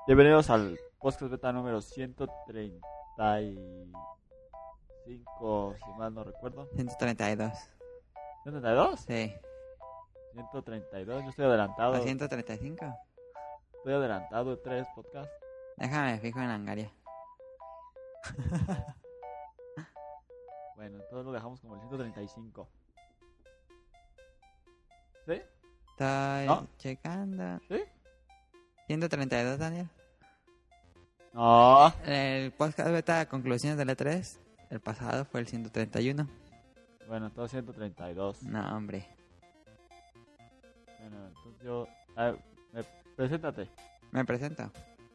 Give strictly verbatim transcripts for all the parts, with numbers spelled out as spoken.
Bienvenidos al podcast beta número ciento treinta y cinco, si mal no recuerdo. ciento treinta y dos. ¿ciento treinta y dos? Sí. ciento treinta y dos, yo estoy adelantado. ¿O ciento treinta y cinco? Estoy adelantado de tres podcasts. Déjame fijo en Angaria. Bueno, entonces lo dejamos como el ciento treinta y cinco. ¿Sí? Estoy ¿No? checando. ¿Sí? ciento treinta y dos, Daniel. No. El podcast beta conclusiones del E tres, el pasado fue el ciento treinta y uno. Bueno, entonces ciento treinta y dos. No, hombre. Bueno, entonces yo... A ver, me- preséntate. Me presento.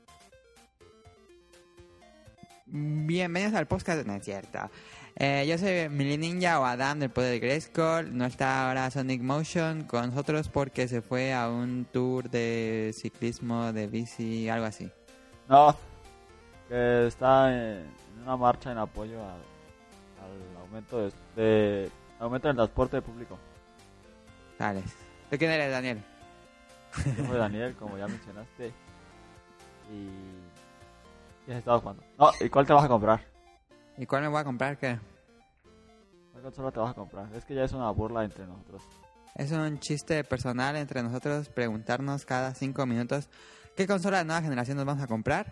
Bienvenidos al podcast, no es cierto. Eh, yo soy Mili Ninja o Adam del Poder de Grayskull. No está ahora Sonic Motion con nosotros porque se fue a un tour de ciclismo, de bici, algo así. No. Que está en, en una marcha en apoyo a- al aumento de, de aumento del transporte público. Sales. ¿Tú quién eres, Daniel? Yo soy Daniel, como ya mencionaste. Y... ¿Qué has estado jugando? No, ¿y cuál te vas a comprar? ¿Y cuál me voy a comprar? ¿Qué? ¿Cuál consola te vas a comprar? Es que ya es una burla entre nosotros. Es un chiste personal entre nosotros preguntarnos cada cinco minutos qué consola de nueva generación nos vamos a comprar.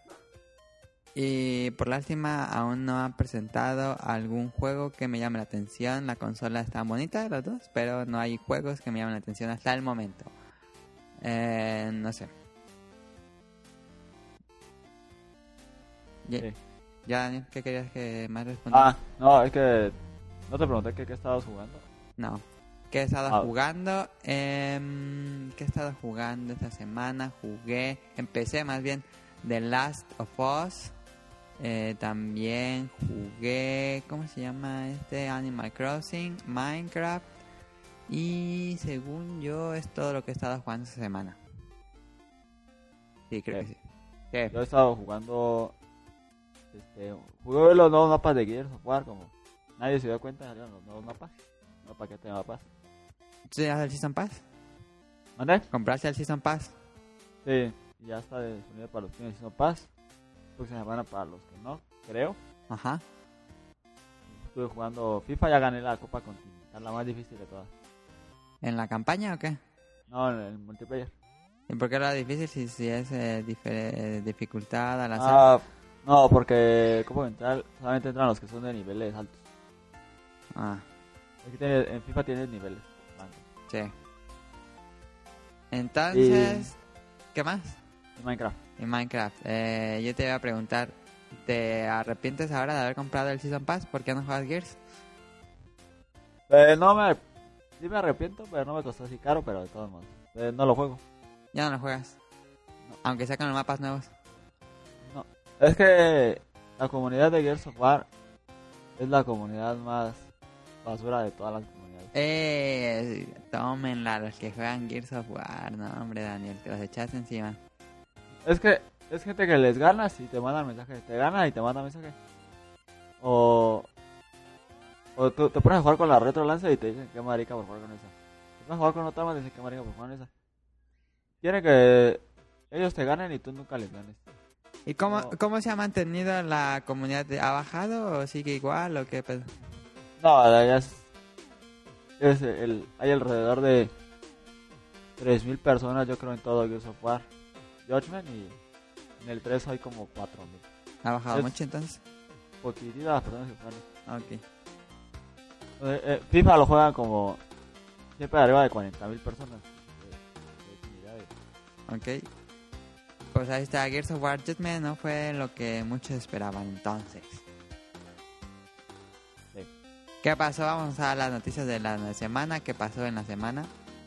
Y por lástima aún no han presentado algún juego que me llame la atención. La consola está bonita, los dos, pero no hay juegos que me llamen la atención hasta el momento. Eh, no sé. Ya, Sí. ya, Daniel, ¿qué querías que más respondiera? Ah, no, es que... No te pregunté qué, qué estabas jugando. No. ¿Qué he estado Ah. jugando? Em, ¿Qué he estado jugando esta semana? Jugué, empecé más bien The Last of Us. Eh, también jugué, ¿cómo se llama este? Animal Crossing, Minecraft. Y según yo es todo lo que he estado jugando esta semana. Sí, creo ¿Qué? que sí. ¿Qué? Yo he estado jugando... Este... Jugué los nuevos mapas de Gears of War, como... Nadie se dio cuenta, salieron los nuevos mapas. No paquete de mapas. ¿Tú tienes el Season Pass? ¿Mande? ¿Compraste el Season Pass? Sí, y ya está disponible para los que necesitan paz. Próxima semana para los que no, creo. Ajá. Estuve jugando FIFA, ya gané la Copa Continental, la más difícil de todas. ¿En la campaña o qué? No, en el multiplayer. ¿Y por qué era difícil si, si es eh, difer- eh, dificultad al hacer? Ah, no, porque Copa Continental solamente entran los que son de niveles altos. Ah, Aquí tiene- en FIFA tienes niveles. Banco. sí. Entonces, ¿qué más? Y Minecraft. En Minecraft. Eh, yo te iba a preguntar, ¿te arrepientes ahora de haber comprado el Season Pass? ¿Por qué no juegas Gears? Eh, no me... Sí me arrepiento, pero no me costó así caro, pero de todos modos. Eh, no lo juego. Ya no lo juegas. No. Aunque sea con los mapas nuevos. No. Es que la comunidad de Gears of War es la comunidad más basura de todas las comunidades. Eh, tómenla los que juegan Gears of War. No, hombre, Daniel, te los echaste encima. Es que es gente que les ganas y te mandan mensajes. Te gana y te manda mensajes. O... O tú te pones a jugar con la retro lanza y te dicen que marica por jugar con esa. Te pones a jugar con otra más y dicen que marica por jugar con esa. Quieren que ellos te ganen y tú nunca les ganes. ¿Y cómo, No. cómo se ha mantenido la comunidad? ¿Ha bajado o sigue igual o qué pedo? No, ya es... es el, hay alrededor de tres mil personas yo creo en todo Gears of War Judgment y en el tres hay como cuatro mil. ¿Ha bajado Es- mucho entonces? Poquititas las personas que juegan. Ok. Eh, eh, FIFA lo juegan como siempre arriba de cuarenta mil personas. De- de comunidades. Ok. Pues ahí está, Gears of War Judgment no fue lo que muchos esperaban entonces. Sí. ¿Qué pasó? Vamos a las noticias de la semana. ¿Qué pasó en la semana?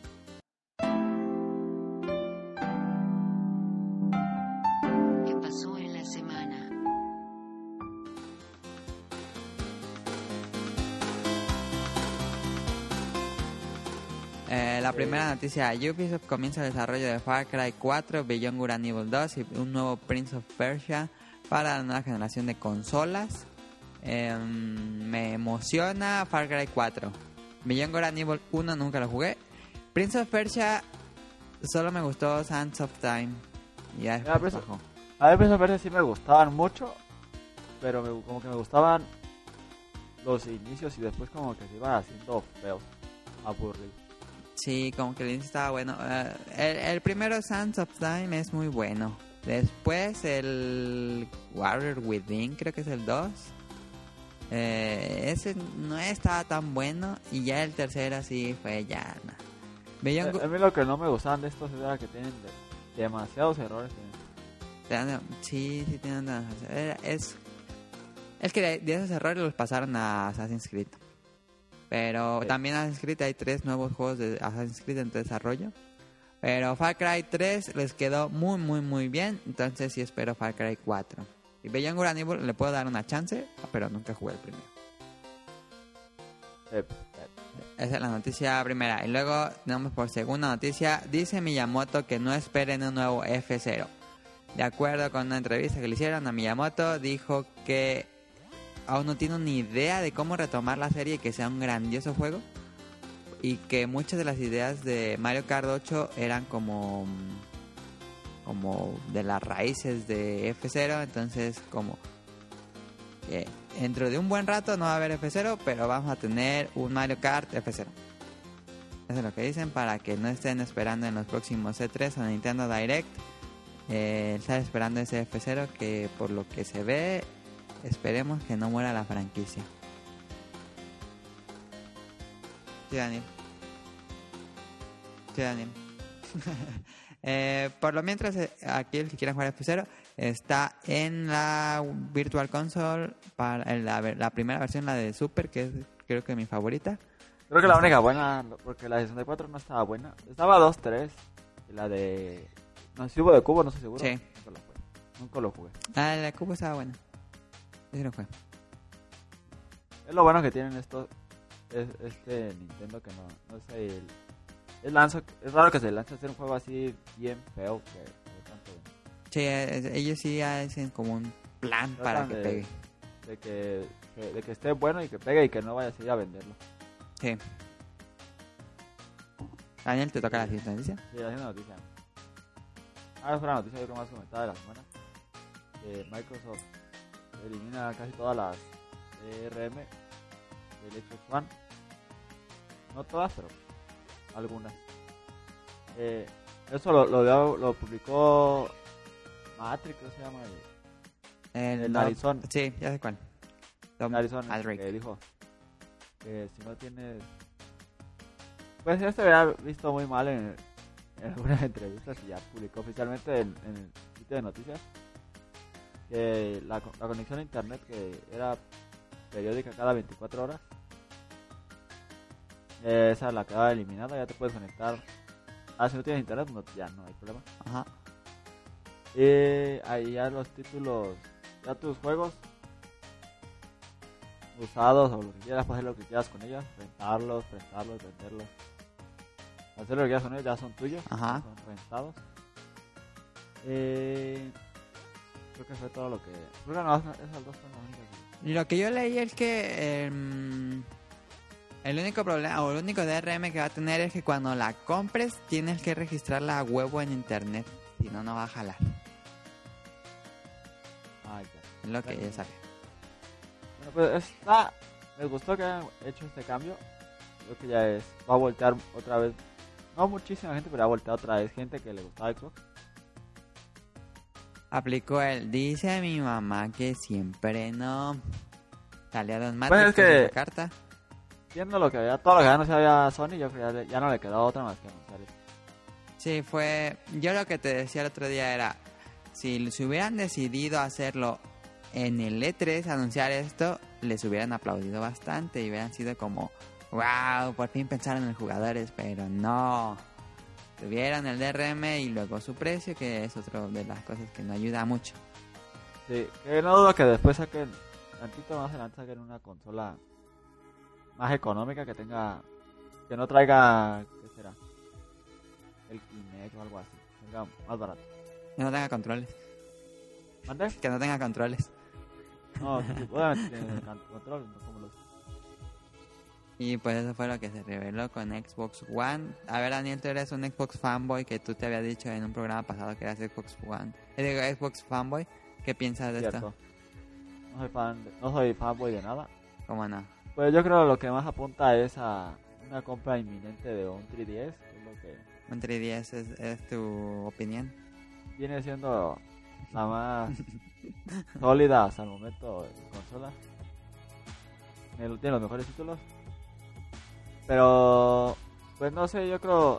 ¿Qué pasó en la semana? Eh, la primera noticia, Ubisoft comienza el desarrollo de Far Cry cuatro, Beyond Good and Evil dos y un nuevo Prince of Persia para la nueva generación de consolas. Eh, me emociona Far Cry cuatro. Beyond Good and Evil uno nunca lo jugué. Prince of Persia solo me gustó Sands of Time. Y ya Ya, después pues, bajó. A mí esos verdes sí me gustaban mucho, pero me- como que me gustaban los inicios y después como que se iban haciendo feos, aburridos. Sí, como que el inicio estaba bueno. Eh, el, el primero, Sands of Time, es muy bueno. Después el Warrior Within, creo que es el dos. Eh, ese no estaba tan bueno. Y ya el tercero sí fue ya... Nah. Beyond A, Good- a mí lo que no me gustaban de estos era que tienen de- demasiados errores. en- Sí, sí tienen... Era- Es, es que de, de esos errores los pasaron a Assassin's Creed. Pero Sí. también Assassin's Creed hay tres nuevos juegos de Assassin's Creed en desarrollo. Pero Far Cry tres les quedó muy, muy, muy bien. Entonces sí espero Far Cry cuatro. Y Beyond Good and Evil le puedo dar una chance, pero nunca jugué el primero. Eh, eh, Esa es la noticia primera. Y luego tenemos por segunda noticia. Dice Miyamoto que no esperen un nuevo F cero. De acuerdo con una entrevista que le hicieron a Miyamoto, dijo que aún no tiene ni idea de cómo retomar la serie y que sea un grandioso juego. Y que muchas de las ideas de Mario Kart ocho eran como como de las raíces de F cero. Entonces como que dentro de un buen rato no va a haber F cero, pero vamos a tener un Mario Kart F cero. Eso es lo que dicen, para que no estén esperando en los próximos E tres o Nintendo Direct. Eh, estar esperando ese F cero, que por lo que se ve, esperemos que no muera la franquicia. Sí, Daniel. Sí, Daniel. eh, por lo mientras, eh, aquí el que quiera jugar F cero está en la Virtual Console, para en la, la primera versión, la de Super, que es creo que mi favorita. Creo que la única buena, porque la de sesenta y cuatro no estaba buena. Estaba dos tres. Y la de... No, si hubo de cubo, no estoy seguro. Sí. Nunca lo jugué. Nunca lo jugué. Ah, la cubo estaba buena. Ese no fue. Es lo bueno que tienen estos... Es, este Nintendo que no... No sé, el... Es, lanzo, es raro que se lance a hacer un juego así bien feo que... que tanto, Sí, eh, ellos sí hacen como un plan para tratan que de- pegue. de que, que- de que esté bueno y que pegue y que no vaya a ir a venderlo. Sí. Daniel, te toca la siguiente noticia. Sí, la siguiente noticia. Ahora fue la noticia yo creo más comentada de la semana. Que Microsoft elimina casi todas las D R M del Xbox One. No todas, pero algunas. Eh, eso lo, lo, dio- lo publicó Matrix, ¿qué se llama? El, el Dom- narizón. Sí, ya sé cuál. Tom Narizón, Aldrich. que dijo que si no tienes... Pues ya se había visto muy mal en, en algunas entrevistas y ya publicó oficialmente en, en el sitio de noticias que la, co- la conexión a internet, que era periódica cada veinticuatro horas, eh, esa la quedaba eliminada. Ya te puedes conectar. Ah, si no tienes internet, no, ya no hay problema. Ajá. Y ahí ya los títulos, ya tus juegos usados o lo que quieras, puedes hacer lo que quieras con ellos, rentarlos, prestarlos, venderlos, hacer lo que quieras con ellos, ya son tuyos, Ajá. son rentados. Eh, creo que fue todo lo que... Creo que no, esas dos son las únicas. Y lo que yo leí es que em, el único problema o el único D R M que va a tener es que cuando la compres tienes que registrarla a huevo en internet, si no, no va a jalar. Ah, ya. Es lo que ya sabía. Bueno, pues está... Me gustó que hayan hecho este cambio. Creo que ya es... Va a voltear otra vez. No muchísima gente, pero va a voltear otra vez gente que le gustaba Xbox. Aplicó el, dice mi mamá que siempre no. Salieron más Pues es que- carta. Viendo lo que había, todo lo que ya no sabía Sony, yo creo que ya, le- ya no le quedó otra más que anunciar esto. Sí, fue... Yo lo que te decía el otro día era... Si se hubieran decidido hacerlo en el E tres, anunciar esto, les hubieran aplaudido bastante y hubieran sido como... ¡Wow! Por fin pensaron en los jugadores, pero no. Tuvieron el D R M y luego su precio, que es otra de las cosas que no ayuda mucho. Sí, que no dudo que después saquen, tantito más adelante saquen una consola más económica que tenga, que no traiga, ¿qué será? El Kinect o algo así, tenga más barato. Que no tenga controles. ¿Mande? Que no tenga controles. No, sí, obviamente tiene can- control, no como los... Y pues eso fue lo que se reveló con Xbox One. A ver, Daniel, tú eres un Xbox fanboy, que tú te habías dicho en un programa pasado que eras Xbox One. Eh, digo, Xbox fanboy. ¿Qué piensas de Cierto. esto? No soy fan, de- no soy fanboy de nada. ¿Cómo no? Pues yo creo que lo que más apunta es a una compra inminente de un tres D S, que es lo que ¿Un tres D S es, es tu opinión? viene siendo la más sólida hasta el momento de consola. Tiene tiene los mejores títulos. Pero, pues no sé, yo creo...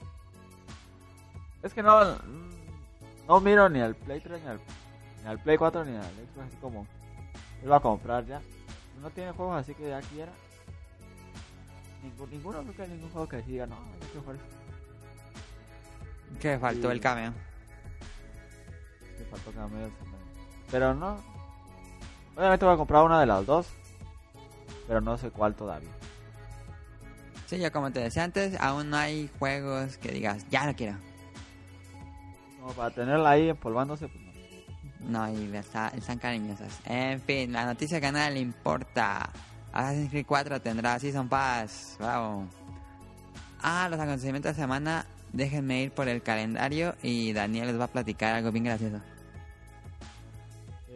Es que no, no miro ni al Play tres, ni al, ni al Play cuatro, ni al Xbox, así como... Iba a comprar ya. No tiene juegos así que ya quiera. Ningún, ninguno, creo que hay ningún juego que diga, no, yo quiero jugar esto. Que faltó Sí. el cameo. Me faltó cameos también. Pero no. Obviamente voy a comprar una de las dos. Pero no sé cuál todavía. Sí, yo como te decía antes, aún no hay juegos que digas, ya lo quiero. Como para tenerla ahí empolvándose, pues no. No, y está- están cariñosas. En fin, la noticia que a nadie le importa. Assassin's Creed cuatro tendrá Season Pass. Bravo. Ah, los acontecimientos de la semana. Déjenme ir por el calendario y Daniel les va a platicar algo bien gracioso. Sí.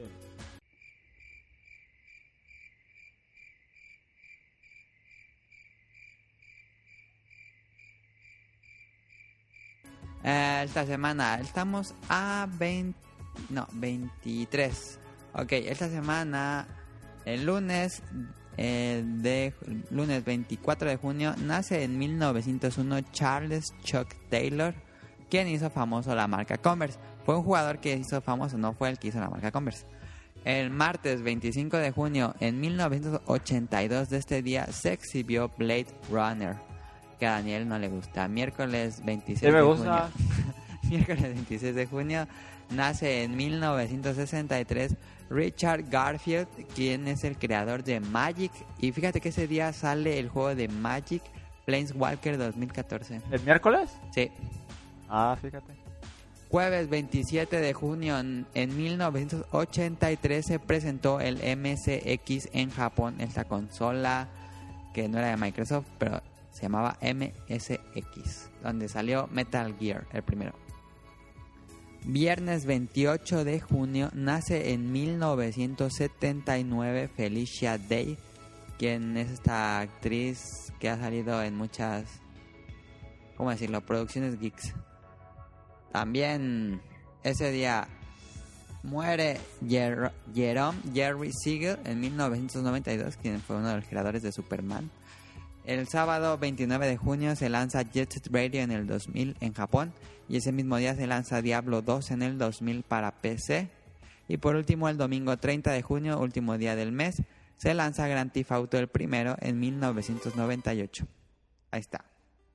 Eh, esta semana estamos a veinte... No, veintitrés. Ok, esta semana, el lunes, eh, de lunes veinticuatro de junio, nace en mil novecientos uno Charles Chuck Taylor, quien hizo famoso la marca Converse. Fue un jugador que hizo famoso, no fue el que hizo la marca Converse. El martes veinticinco de junio, en mil novecientos ochenta y dos de este día, se exhibió Blade Runner, que a Daniel no le gusta. Miércoles veintiséis Sí me de gusta. junio. Miércoles veintiséis de junio, nace en mil novecientos sesenta y tres Richard Garfield, quien es el creador de Magic. Y fíjate que ese día sale el juego de Magic Planeswalker dos mil catorce. ¿El miércoles? Sí. Ah, fíjate. Jueves veintisiete de junio, en, en mil novecientos ochenta y tres se presentó el M S X en Japón, esta consola que no era de Microsoft, pero se llamaba M S X, donde salió Metal Gear, el primero. Viernes veintiocho de junio, nace en mil novecientos setenta y nueve Felicia Day, quien es esta actriz que ha salido en muchas, ¿cómo decirlo?, producciones geeks. También ese día muere Jer- Jerome Jerry Siegel en mil novecientos noventa y dos, quien fue uno de los creadores de Superman. El sábado veintinueve de junio se lanza Jet Set Radio en el dos mil en Japón, y ese mismo día se lanza Diablo dos en el dos mil para P C. Y por último, el domingo treinta de junio, último día del mes, se lanza Grand Theft Auto el primero en mil novecientos noventa y ocho. Ahí está.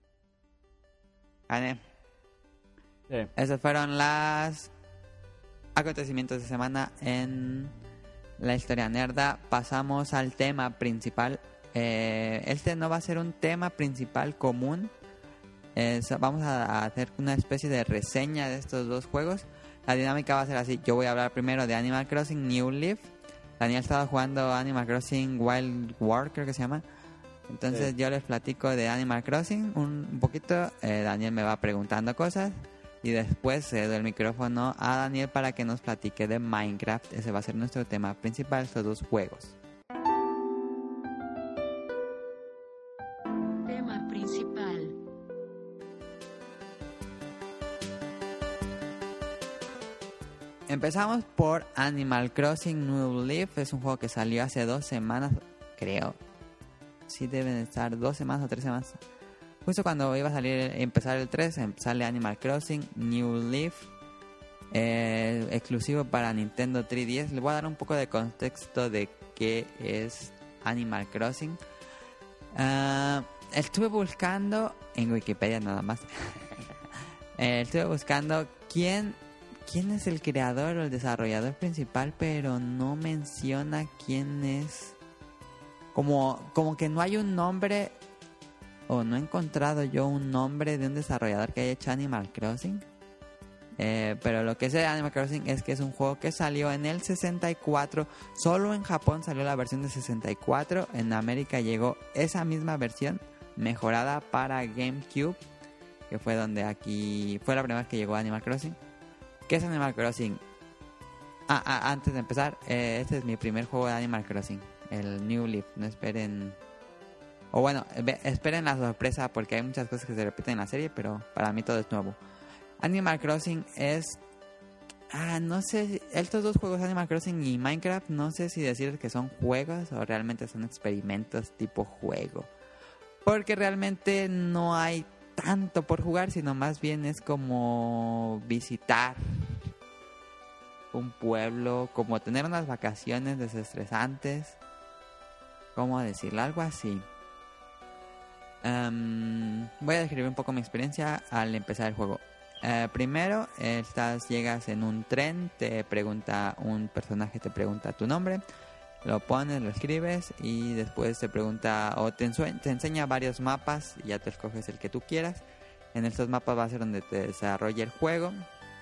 Gané. Sí. Esos fueron los acontecimientos de semana en la historia nerda. Pasamos al tema principal. Eh, este no va a ser un tema principal común. Eh, so- vamos a, a hacer una especie de reseña de estos dos juegos. La dinámica va a ser así. Yo voy a hablar primero de Animal Crossing New Leaf. Daniel estaba jugando Animal Crossing Wild War, creo que se llama. Entonces Sí. yo les platico de Animal Crossing un, un poquito. Eh, Daniel me va preguntando cosas. Y después cedo el micrófono a Daniel para que nos platique de Minecraft. Ese va a ser nuestro tema principal, estos dos juegos. Tema principal. Empezamos por Animal Crossing New Leaf. Es un juego que salió hace dos semanas, creo. Sí, deben estar dos semanas o tres semanas. Justo cuando iba a salir, empezar el tres, em- sale Animal Crossing New Leaf. Eh, exclusivo para Nintendo tres D S. Le voy a dar un poco de contexto de qué es Animal Crossing. Ah, estuve buscando en Wikipedia nada más. Eh, estuve buscando quién, quién es el creador o el desarrollador principal, pero no menciona quién es. Como, como que no hay un nombre, o no he encontrado yo un nombre de un desarrollador que haya hecho Animal Crossing. Eh, pero lo que sé de Animal Crossing es que es un juego que salió en el sesenta y cuatro. Solo en Japón salió la versión de sesenta y cuatro. En América llegó esa misma versión mejorada para GameCube, que fue donde aquí fue la primera vez que llegó Animal Crossing. ¿Qué es Animal Crossing? Ah, ah, antes de empezar, eh, este es mi primer juego de Animal Crossing, el New Leaf. No esperen, o bueno, ve- esperen la sorpresa porque hay muchas cosas que se repiten en la serie, pero para mí todo es nuevo. Animal Crossing es, ah, no sé, si- estos dos juegos, Animal Crossing y Minecraft, no sé si decir que son juegos o realmente son experimentos tipo juego, porque realmente no hay tanto por jugar, sino más bien es como visitar un pueblo, como tener unas vacaciones desestresantes, ¿cómo decirlo? Algo así. Em, voy a describir un poco mi experiencia al empezar el juego. Eh, primero, estás, llegas en un tren, te pregunta un personaje, te pregunta tu nombre, lo pones, lo escribes y después te pregunta o te, ensue- te enseña varios mapas y ya te escoges el que tú quieras. En estos mapas va a ser donde te desarrolla el juego.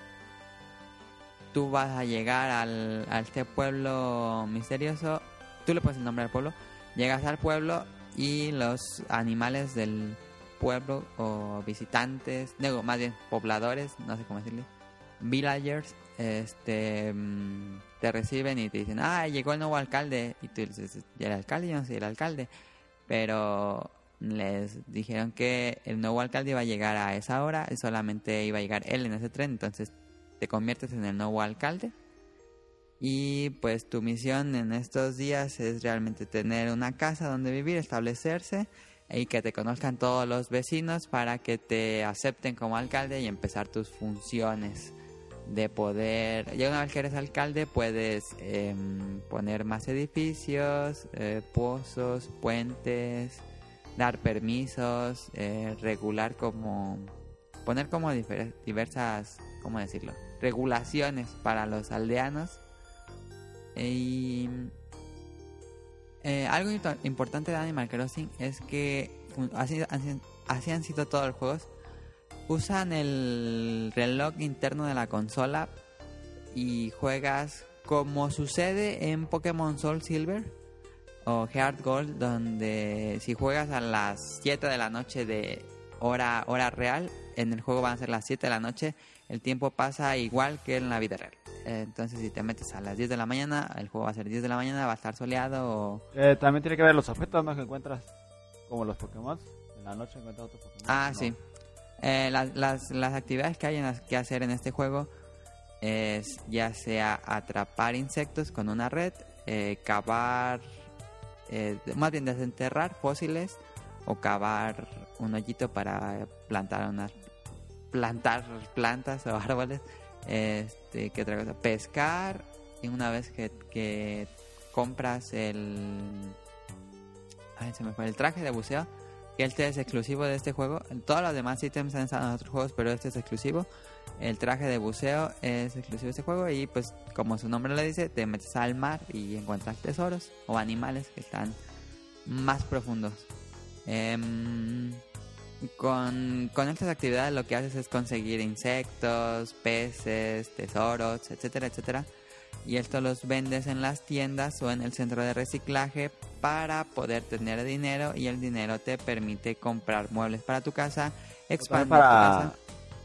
Tú vas a llegar al, a este pueblo misterioso. Tú le pones el nombre al pueblo. Llegas al pueblo y los animales del pueblo o visitantes, digo, más bien pobladores, no sé cómo decirle, villagers, este, mm, te reciben y te dicen, ah, llegó el nuevo alcalde. Y tú dices, ¿y el alcalde? Yo no soy el alcalde. Pero les dijeron que el nuevo alcalde iba a llegar a esa hora y solamente iba a llegar él en ese tren. Entonces te conviertes en el nuevo alcalde y pues tu misión en estos días es realmente tener una casa donde vivir, establecerse y que te conozcan todos los vecinos para que te acepten como alcalde y empezar tus funciones de poder. Ya una vez que eres alcalde puedes eh, poner más edificios, eh, pozos, puentes, dar permisos, eh, regular como poner como difer- diversas, ¿cómo decirlo? Regulaciones para los aldeanos. Y eh, algo ito- importante de Animal Crossing es que fun- así, así, así han sido todos los juegos. Usan el reloj interno de la consola y juegas como sucede en Pokémon Soul Silver o Heart Gold, donde si juegas a las siete de la noche de hora, hora real, en el juego van a ser las siete de la noche. El tiempo pasa igual que en la vida real. Eh, Entonces si te metes a las diez de la mañana, el juego va a ser diez de la mañana, va a estar soleado o... Eh, también tiene que ver los objetos, ¿no? Que encuentras, como los Pokémon. En la noche encuentras otros Pokémon. Ah, ¿no? sí. Eh, las, las, las actividades que hay en las que hacer en este juego es ya sea atrapar insectos con una red, eh, cavar, eh, más bien desenterrar fósiles o cavar un hoyito para plantar unas plantar plantas o árboles, este, ¿qué otra cosa? Pescar, y una vez que, que compras el ay, se me fue el traje de buceo, que este es exclusivo de este juego. Todos los demás ítems han estado en otros juegos, pero este es exclusivo. El traje de buceo es exclusivo de este juego y pues como su nombre lo dice, te metes al mar y encuentras tesoros o animales que están más profundos. Em, con, con estas actividades lo que haces es conseguir insectos, peces, tesoros, etcétera, etcétera. Y esto los vendes en las tiendas o en el centro de reciclaje para poder tener dinero, y el dinero te permite comprar muebles para tu casa, expandir para... tu casa.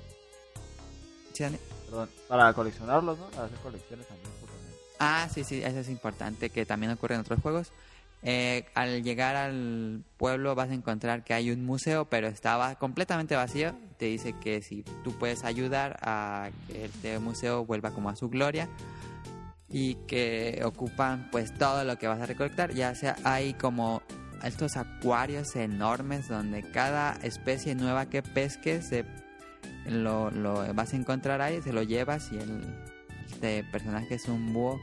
¿Sí, Dani? Perdón, para coleccionarlos, ¿no? Para hacer colecciones también. Pokémon. Ah, sí, sí, eso es importante, que también ocurre en otros juegos. Eh, al llegar al pueblo vas a encontrar que hay un museo, pero estaba completamente vacío. Te dice que si tú puedes ayudar a que este museo vuelva como a su gloria, y que ocupan pues todo lo que vas a recolectar. Ya sea hay como estos acuarios enormes donde cada especie nueva que pesques se, lo, lo vas a encontrar ahí, se lo llevas y el este personaje es un búho,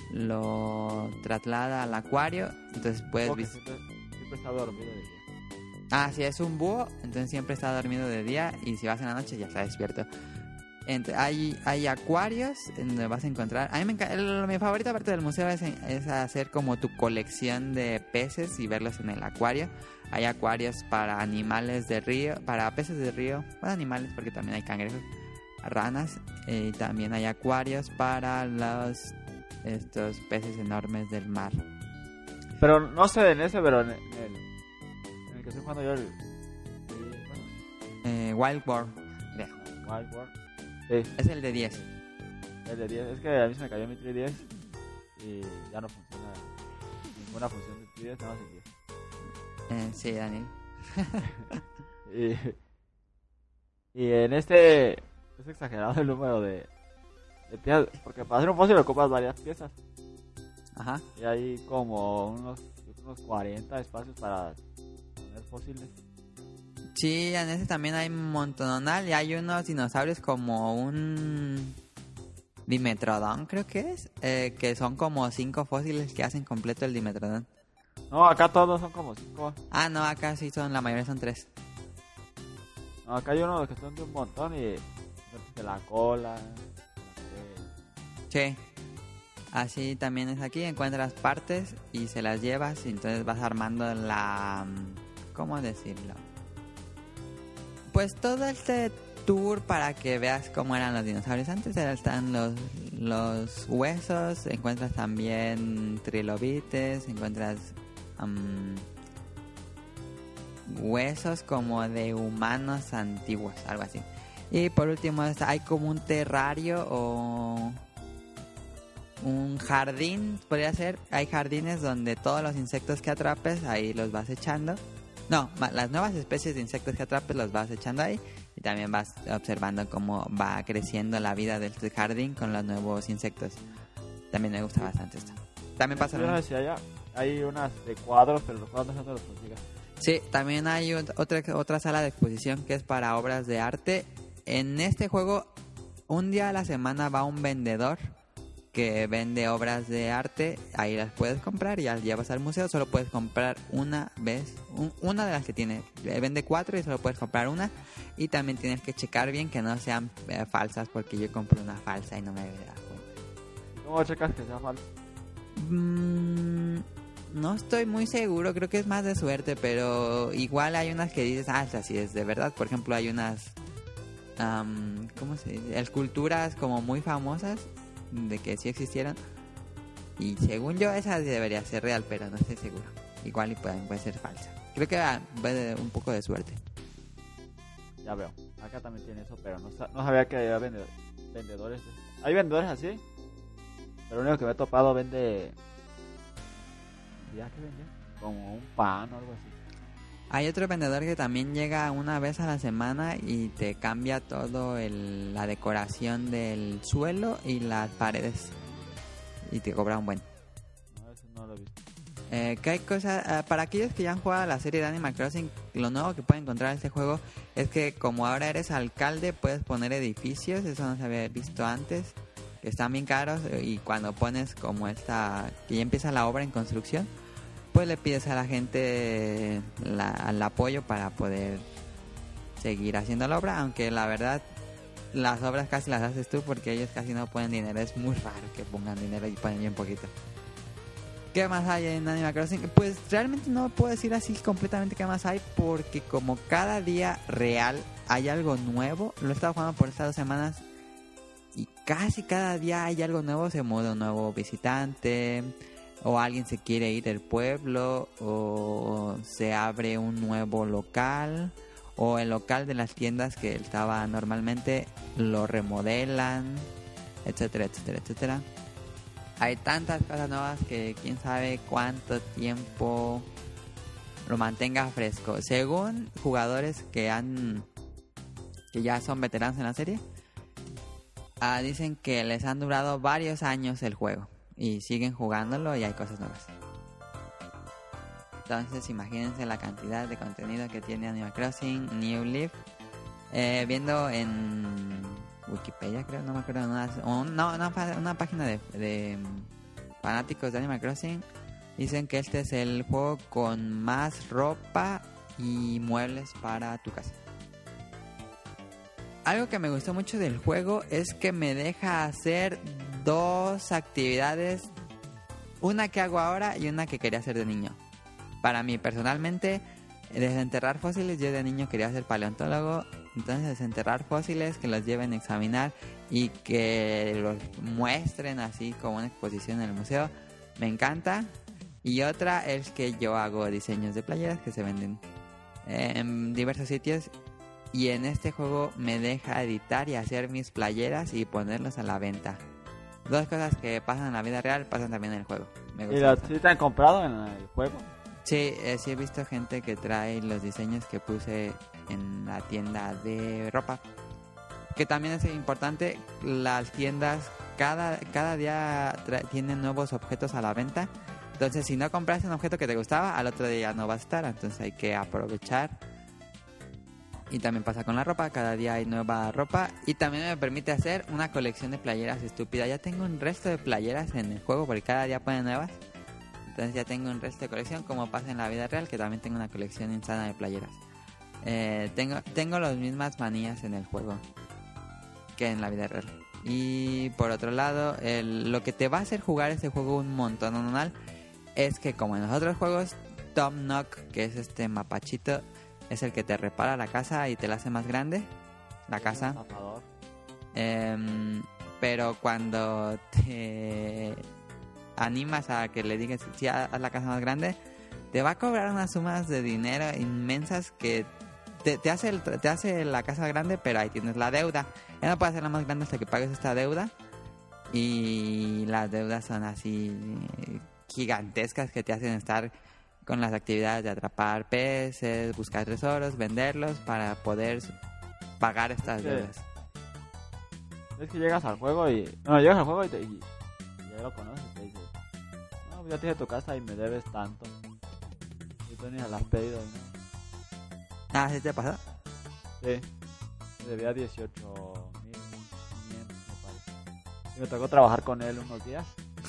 lo traslada al acuario, entonces puedes Porque vis- siempre, siempre está dormido de día. ah, si es un búho, entonces siempre está dormido de día, y si vas en la noche ya está despierto. Entre, hay, hay acuarios en donde vas a encontrar. A mí me encanta. El, mi favorita parte del museo es, es hacer como tu colección de peces y verlos en el acuario. Hay acuarios para animales de río, para peces de río, bueno, animales porque también hay cangrejos. ranas, eh, y también hay acuarios para los estos peces enormes del mar. Pero no sé en ese, pero en, en el, en el que estoy jugando yo, el, el bueno, Eh, Wild World, creo. Wild World. Sí, Es el de diez. el de diez. Es que a mí se me cayó mi tres D S y ya no funciona ninguna función de tres D S, nada más el diez. Eh, sí, Daniel. y, y en este es exagerado el número de, de piezas, porque para hacer un fósil ocupas varias piezas. Ajá. Y hay como unos, unos cuarenta espacios para poner fósiles. Sí, en ese también hay un montonal y hay unos dinosaurios como un Dimetrodon, creo que es, eh, que son como cinco fósiles que hacen completo el Dimetrodon. No, acá todos son como cinco. Ah, no, acá sí son, la mayoría son tres. No, acá hay unos que son de un montón y de la cola. Sí. Así también es aquí, encuentras partes y se las llevas y entonces vas armando la... ¿Cómo decirlo? Pues todo este tour para que veas cómo eran los dinosaurios. Antes están los, los huesos, encuentras también trilobites, encuentras um, huesos como de humanos antiguos, algo así. Y por último hay como un terrario o un jardín, podría ser. Hay jardines donde todos los insectos que atrapes ahí los vas echando. No, las nuevas especies de insectos que atrapes los vas echando ahí. Y también vas observando cómo va creciendo la vida del jardín con los nuevos insectos. También me gusta bastante esto. También pasa Yo no sé si allá hay unas de cuadros, pero los cuadros no los consigas. Sí, también hay otra, otra sala de exposición que es para obras de arte. En este juego, un día a la semana va un vendedor que vende obras de arte. Ahí las puedes comprar y las llevas al museo. Solo puedes comprar una vez, un, una de las que tiene. Vende cuatro y solo puedes comprar una. Y también tienes que checar bien que no sean eh, falsas, porque yo compré una falsa y no me he dado cuenta. ¿Cómo checas que sea falso? Mm, no estoy muy seguro, creo que es más de suerte, pero igual hay unas que dices, ah, esta sí es de verdad. Por ejemplo, hay unas, um, ¿cómo se dice? Esculturas como muy famosas de que sí existieron. Y según yo, esa debería ser real, pero no estoy seguro. Igual y puede, puede ser falsa. Creo que va, va de un poco de suerte. Ya veo. Acá también tiene eso, pero no, no sabía que había vendedores. vendedores. Hay vendedores así. Pero lo único que me he topado vende... ¿Ya qué vende? Como un pan o algo así. Hay otro vendedor que también llega una vez a la semana y te cambia todo el, la decoración del suelo y las paredes. Y te cobra un buen. No, eso no lo he visto. Eh, ¿Qué hay cosas? Eh, para aquellos que ya han jugado la serie de Animal Crossing, lo nuevo que pueden encontrar en este juego es que como ahora eres alcalde, puedes poner edificios. Eso no se había visto antes. Que están bien caros. Y cuando pones como esta... que ya empieza la obra en construcción, pues le pides a la gente la, el apoyo para poder seguir haciendo la obra, aunque la verdad las obras casi las haces tú porque ellos casi no ponen dinero. Es muy raro que pongan dinero y ponen bien poquito. ¿Qué más hay en Animal Crossing? Pues realmente no puedo decir así completamente qué más hay, porque como cada día real hay algo nuevo. Lo he estado jugando por estas dos semanas y casi cada día hay algo nuevo. Se muda un nuevo visitante, o alguien se quiere ir del pueblo, o se abre un nuevo local, o el local de las tiendas que estaba normalmente lo remodelan, etcétera, etcétera, etcétera. Hay tantas cosas nuevas que quién sabe cuánto tiempo lo mantenga fresco. Según jugadores que han que ya son veteranos en la serie, uh, dicen que les han durado varios años el juego y siguen jugándolo y hay cosas nuevas. Entonces imagínense la cantidad de contenido que tiene Animal Crossing New Leaf. Eh, viendo en Wikipedia, creo, no me acuerdo, una, no, una, una página de, de fanáticos de Animal Crossing, dicen que este es el juego con más ropa y muebles para tu casa. Algo que me gustó mucho del juego es que me deja hacer dos actividades, una que hago ahora y una que quería hacer de niño. Para mí personalmente, desenterrar fósiles, yo de niño quería ser paleontólogo Entonces desenterrar fósiles, que los lleven a examinar y que los muestren así como una exposición en el museo, me encanta. Y otra es que yo hago diseños de playeras que se venden en diversos sitios, y en este juego me deja editar y hacer mis playeras y ponerlos a la venta. Dos cosas que pasan en la vida real pasan también en el juego. Me ¿Y gusta las bastante. sí te han comprado en el juego? Sí, eh, sí he visto gente que trae los diseños que puse en la tienda de ropa. Que también es importante, las tiendas cada, cada día tra- tienen nuevos objetos a la venta. Entonces, si no compraste un objeto que te gustaba, al otro día no va a estar. Entonces hay que aprovechar. Y también pasa con la ropa, cada día hay nueva ropa. Y también me permite hacer una colección de playeras estúpida. Ya tengo un resto de playeras en el juego porque cada día ponen nuevas. Entonces ya tengo un resto de colección, como pasa en la vida real, que también tengo una colección insana de playeras. Eh, tengo, tengo las mismas manías en el juego que en la vida real. Y por otro lado, el, lo que te va a hacer jugar este juego un montón normal es que, como en los otros juegos, Tom Nook, que es este mapachito, es el que te repara la casa y te la hace más grande, la casa. Zapador. Em, pero cuando te animas a que le digas si haz la casa más grande, te va a cobrar unas sumas de dinero inmensas que te, te hace el, te hace la casa grande, pero ahí tienes la deuda. Ya no puedes hacerla más grande hasta que pagues esta deuda, y las deudas son así gigantescas que te hacen estar con las actividades de atrapar peces, buscar tesoros, venderlos para poder pagar estas Sí. deudas. Es que llegas al juego y... No, llegas al juego y, te, y, y ya lo conoces y te dice... No, pues ya tienes tu casa y me debes tanto. Y tú ni se la has pedido y no. Ah, ¿sí te pasó? Sí. Me debía dieciocho mil quinientos, me parece. Y me tocó trabajar con él unos días.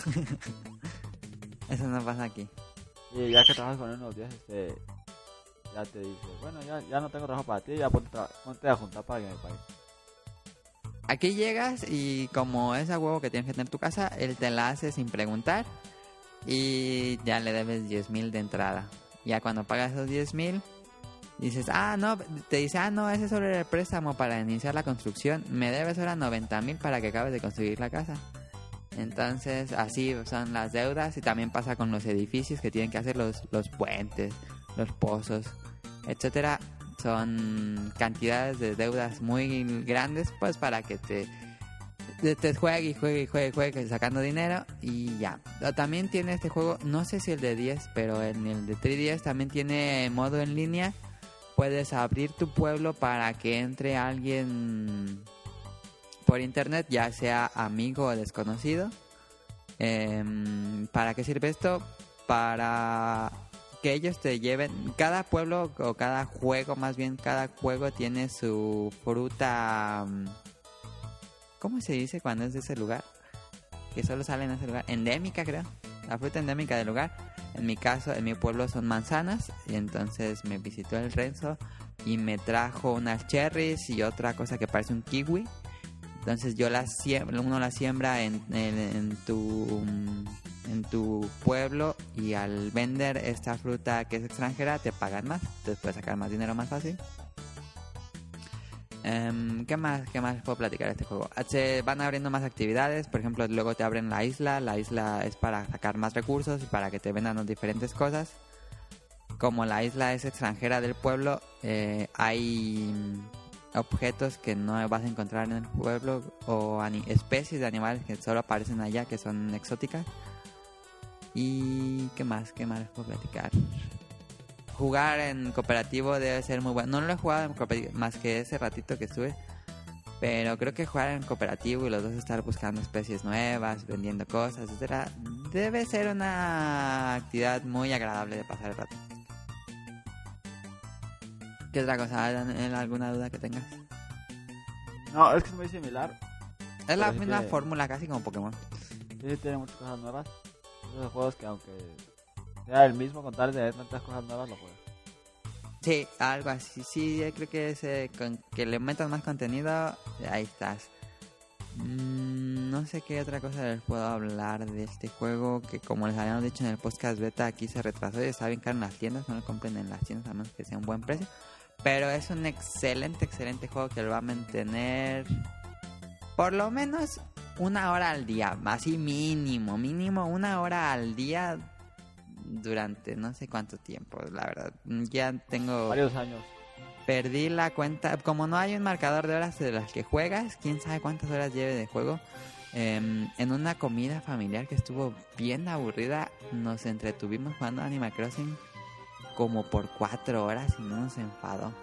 Eso no pasa aquí. Y ya que trabajas con él unos días, este... Ya te dice, bueno, ya, ya no tengo trabajo para ti, ya ponte, tra- ponte a juntar para que me pagues. Aquí llegas y como es a huevo que tienes que tener tu casa, él te la hace sin preguntar y ya le debes diez mil de entrada. Ya cuando pagas esos diez mil, dices, ah, no, te dice, ah, no, ese es solo el préstamo para iniciar la construcción. Me debes ahora noventa mil para que acabes de construir la casa. Entonces, así son las deudas, y también pasa con los edificios que tienen que hacer los, los puentes, los pozos, etcétera. Son cantidades de deudas muy grandes, pues para que te, te, te juegue y juegue y juegue y juegue sacando dinero y ya. También tiene este juego, no sé si el de diez, pero en el de tres D S también tiene modo en línea. Puedes abrir tu pueblo para que entre alguien por internet, ya sea amigo o desconocido. Eh, ¿Para qué sirve esto? Para que ellos te lleven. Cada pueblo o cada juego, más bien cada juego tiene su fruta. ¿Cómo se dice cuando es de ese lugar? Que solo sale en ese lugar. Endémica, creo. La fruta endémica del lugar. En mi caso, en mi pueblo son manzanas. Y entonces me visitó el Renzo y me trajo unas cherries y otra cosa que parece un kiwi. Entonces yo la siembra, uno la siembra en, en, en tu en tu pueblo, y al vender esta fruta que es extranjera te pagan más, entonces puedes sacar más dinero más fácil. Um, ¿Qué más? ¿Qué más puedo platicar de este juego? Se van abriendo más actividades, por ejemplo, luego te abren la isla. La isla es para sacar más recursos y para que te vendan diferentes cosas. Como la isla es extranjera del pueblo, eh, hay objetos que no vas a encontrar en el pueblo, o ani- especies de animales que solo aparecen allá, que son exóticas. Y ¿qué más? ¿Qué más les puedo platicar? Jugar en cooperativo debe ser muy bueno. No lo he jugado en cooperativo más que ese ratito que estuve, pero creo que jugar en cooperativo y los dos estar buscando especies nuevas, vendiendo cosas, etcétera, debe ser una actividad muy agradable de pasar el rato. ¿Qué otra cosa? ¿Hay alguna duda que tengas? No, es que es muy similar. Es la Pero es misma que- fórmula, casi como Pokémon. Sí, tiene muchas cosas nuevas. Esos juegos que aunque sea el mismo, con tal de tener tantas cosas nuevas, lo juegas. Sí, algo así. Sí, yo creo que ese, con que le metas más contenido, ahí estás. Mm, no sé qué otra cosa les puedo hablar de este juego, que como les habíamos dicho en el podcast beta, aquí se retrasó y está bien caro en las tiendas. No lo compren en las tiendas a menos que sea un buen precio. Pero es un excelente, excelente juego que lo va a mantener por lo menos una hora al día. Así mínimo, mínimo una hora al día durante no sé cuánto tiempo, la verdad. Ya tengo... Varios años. Perdí la cuenta. Como no hay un marcador de horas de las que juegas, quién sabe cuántas horas lleve de juego. Eh, en una comida familiar que estuvo bien aburrida, nos entretuvimos jugando Animal Crossing como por cuatro horas y no nos enfadó.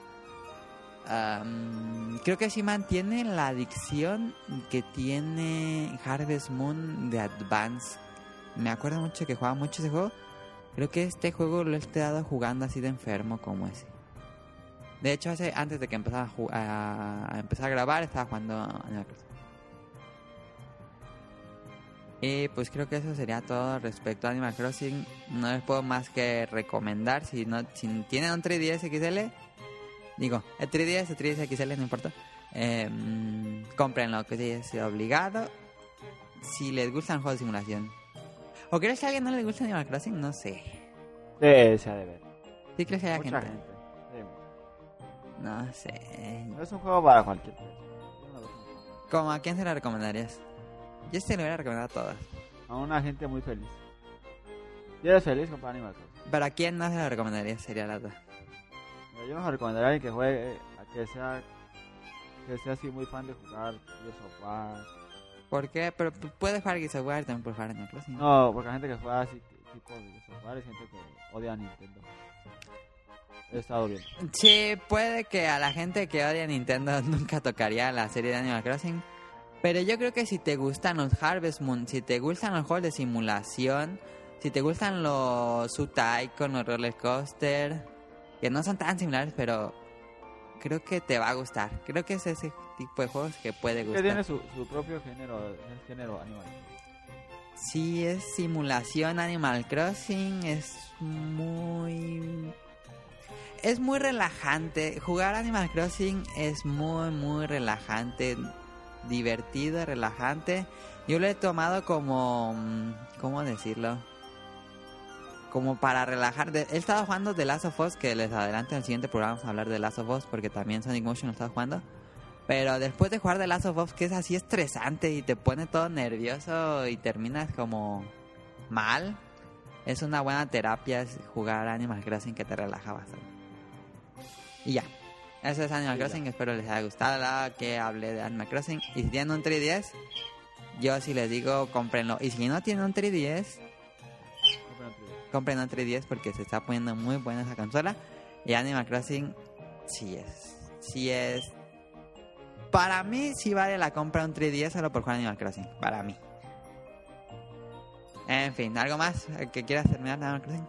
Um, creo que sí mantiene la adicción que tiene Harvest Moon de Advance. Me acuerdo mucho que jugaba mucho ese juego. Creo que este juego lo he estado jugando así de enfermo como ese. De hecho, hace, antes de que empezara a, ju- a, a empezar a grabar, estaba jugando Animal Crossing. Y pues creo que eso sería todo respecto a Animal Crossing. No les puedo más que recomendar. Si no si tienen un tres D S X L, digo, el tres D S, el tres D S X L, no importa. Eh, cómprenlo, que sí es obligado. Si les gustan juegos de simulación. ¿O crees que a alguien no le gusta Animal Crossing? No sé. Sí, se ha de ver. ¿Sí crees que haya Mucha gente? gente. Sí. No sé. No es un juego para cualquier persona. ¿Cómo a quién se lo recomendarías? Yo este lo hubiera recomendado a todas. A una gente muy feliz. Si eres feliz, compra Animal Crossing. ¿Pero a quién no se lo recomendarías? Sería la duda. Mira, yo no recomendaría a alguien que juegue, a que sea, que sea así muy fan de jugar Gears of War. ¿Por qué? Pero pu- puedes jugar Gears of War y también puedes jugar Animal Crossing. No, porque hay gente que juega así tipo de Gears of War y gente que odia a Nintendo. He estado bien. Sí, puede que a la gente que odia Nintendo nunca tocaría la serie de Animal Crossing. Pero yo creo que si te gustan los Harvest Moon, si te gustan los juegos de simulación, si te gustan los Zoo Tycoon, los Roller Coaster, que no son tan similares, pero creo que te va a gustar. Creo que es ese tipo de juegos que puede Que gustar. tiene su, su propio género, el género animal. Sí, es simulación Animal Crossing, es muy... Es muy relajante. Jugar Animal Crossing es muy, muy relajante. Divertido, relajante. Yo lo he tomado como... ¿Cómo decirlo? Como para relajar. De- He estado jugando The Last of Us, que les adelanto en el siguiente programa vamos a hablar de The Last of Us, porque también Sonic Motion lo está jugando. Pero después de jugar The Last of Us, que es así estresante y te pone todo nervioso y terminas como mal, es una buena terapia es jugar Animal Crossing que te relaja bastante. Y ya. Eso es Animal Y ya. Crossing, espero les haya gustado que hablé de Animal Crossing. Y si tienen un tres D S, yo sí les digo, cómprenlo. Y si no tienen un tres D S, compren un tres D S porque se está poniendo muy buena esa consola. Y Animal Crossing, sí es. Sí es. Para mí, sí vale la compra un tres D S solo por jugar Animal Crossing. Para mí. En fin, ¿algo más que quieras terminar de Animal Crossing?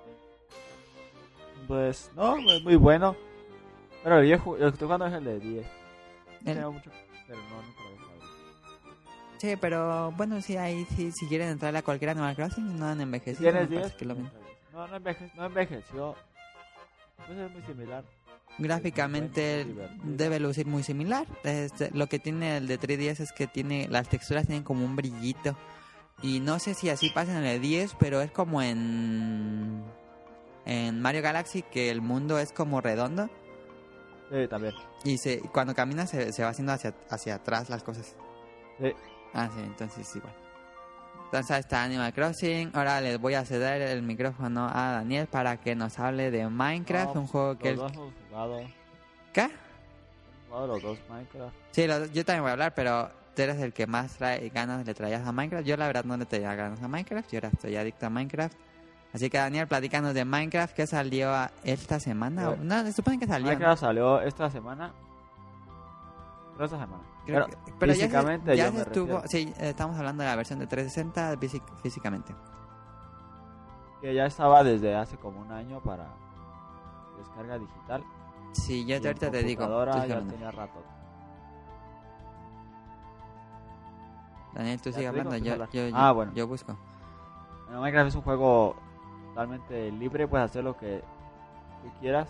Pues no, es muy bueno. Pero el viejo, el que estoy jugando es el de diez. No El- tengo mucho, pero no, nunca lo he jugado. Sí, pero bueno, sí, ahí sí, si quieren entrarle a cualquier Animal Crossing, no han Si envejecido. tienes me parece diez, que es lo mismo. no, no, enveje, no envejeció. Pues es muy similar. Gráficamente Es muy divertido. debe lucir muy similar. Este, lo que tiene el de tres D S es que tiene las texturas tienen como un brillito. Y no sé si así pasa en el diez, pero es como en en Mario Galaxy que el mundo es como redondo Sí, también. y se cuando caminas se, se va haciendo hacia hacia atrás las cosas. Sí. Ah, sí, entonces igual. Entonces ahí está Animal Crossing. Ahora les voy a ceder el micrófono a Daniel para que nos hable de Minecraft, No, un juego que él... Los dos hemos jugado. Hemos ¿Qué? jugado los dos Minecraft. Sí, lo- yo también voy a hablar, pero tú eres el que más trae ganas le traías a Minecraft. Yo la verdad no le traía ganas a Minecraft, yo ahora estoy adicto a Minecraft. Así que Daniel, platícanos de Minecraft, que salió a- esta semana. Eh, No, se supone que salió. ¿no? Minecraft salió esta semana. Pero esta semana. Creo Pero, que- pero ya se- físicamente ya yo se me estuvo. refiero. Sí, eh, estamos hablando de la versión de trescientos sesenta físic- físicamente. Que ya estaba desde hace como un año para descarga digital. Sí, yo Y te- ahorita en te digo. computadora tú ya sigue hablando. tenía rato. Daniel, tú Ya sigue te digo, hablando. Yo, empieza a yo, hablar. yo, Ah, bueno. yo busco. Bueno, Minecraft es un juego totalmente libre, puedes hacer lo que tú quieras.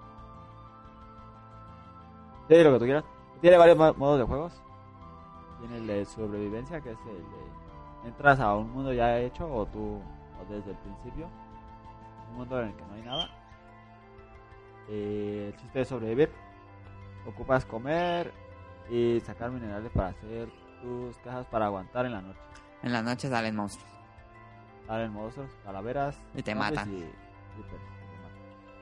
Sí, lo que tú quieras. Tiene varios mo- modos de juegos. Tiene el de sobrevivencia, que es el de entras a un mundo ya hecho o tú o desde el principio. Un mundo en el que no hay nada. Eh, el chiste es sobrevivir. Ocupas comer y sacar minerales para hacer tus cajas para aguantar en la noche. En la noche salen monstruos. Salen monstruos, calaveras. Y te zombies matan. Y, y pues, te matan.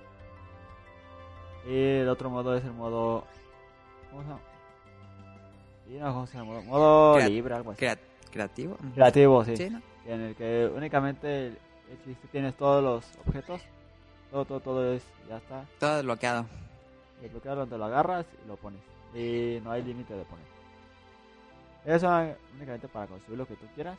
Y el otro modo es el modo... ¿Cómo se llama? Y no, ¿cómo se llama? Modo Crea- libre, algo así. Crea- ¿Creativo? Creativo, sí. Sí, ¿no? En el que únicamente el, el chiste tienes todos los objetos. Todo, todo, todo es... Ya está. Todo desbloqueado. Desbloqueas donde lo agarras y lo pones. Y no hay límite de poner. Eso es únicamente para construir lo que tú quieras.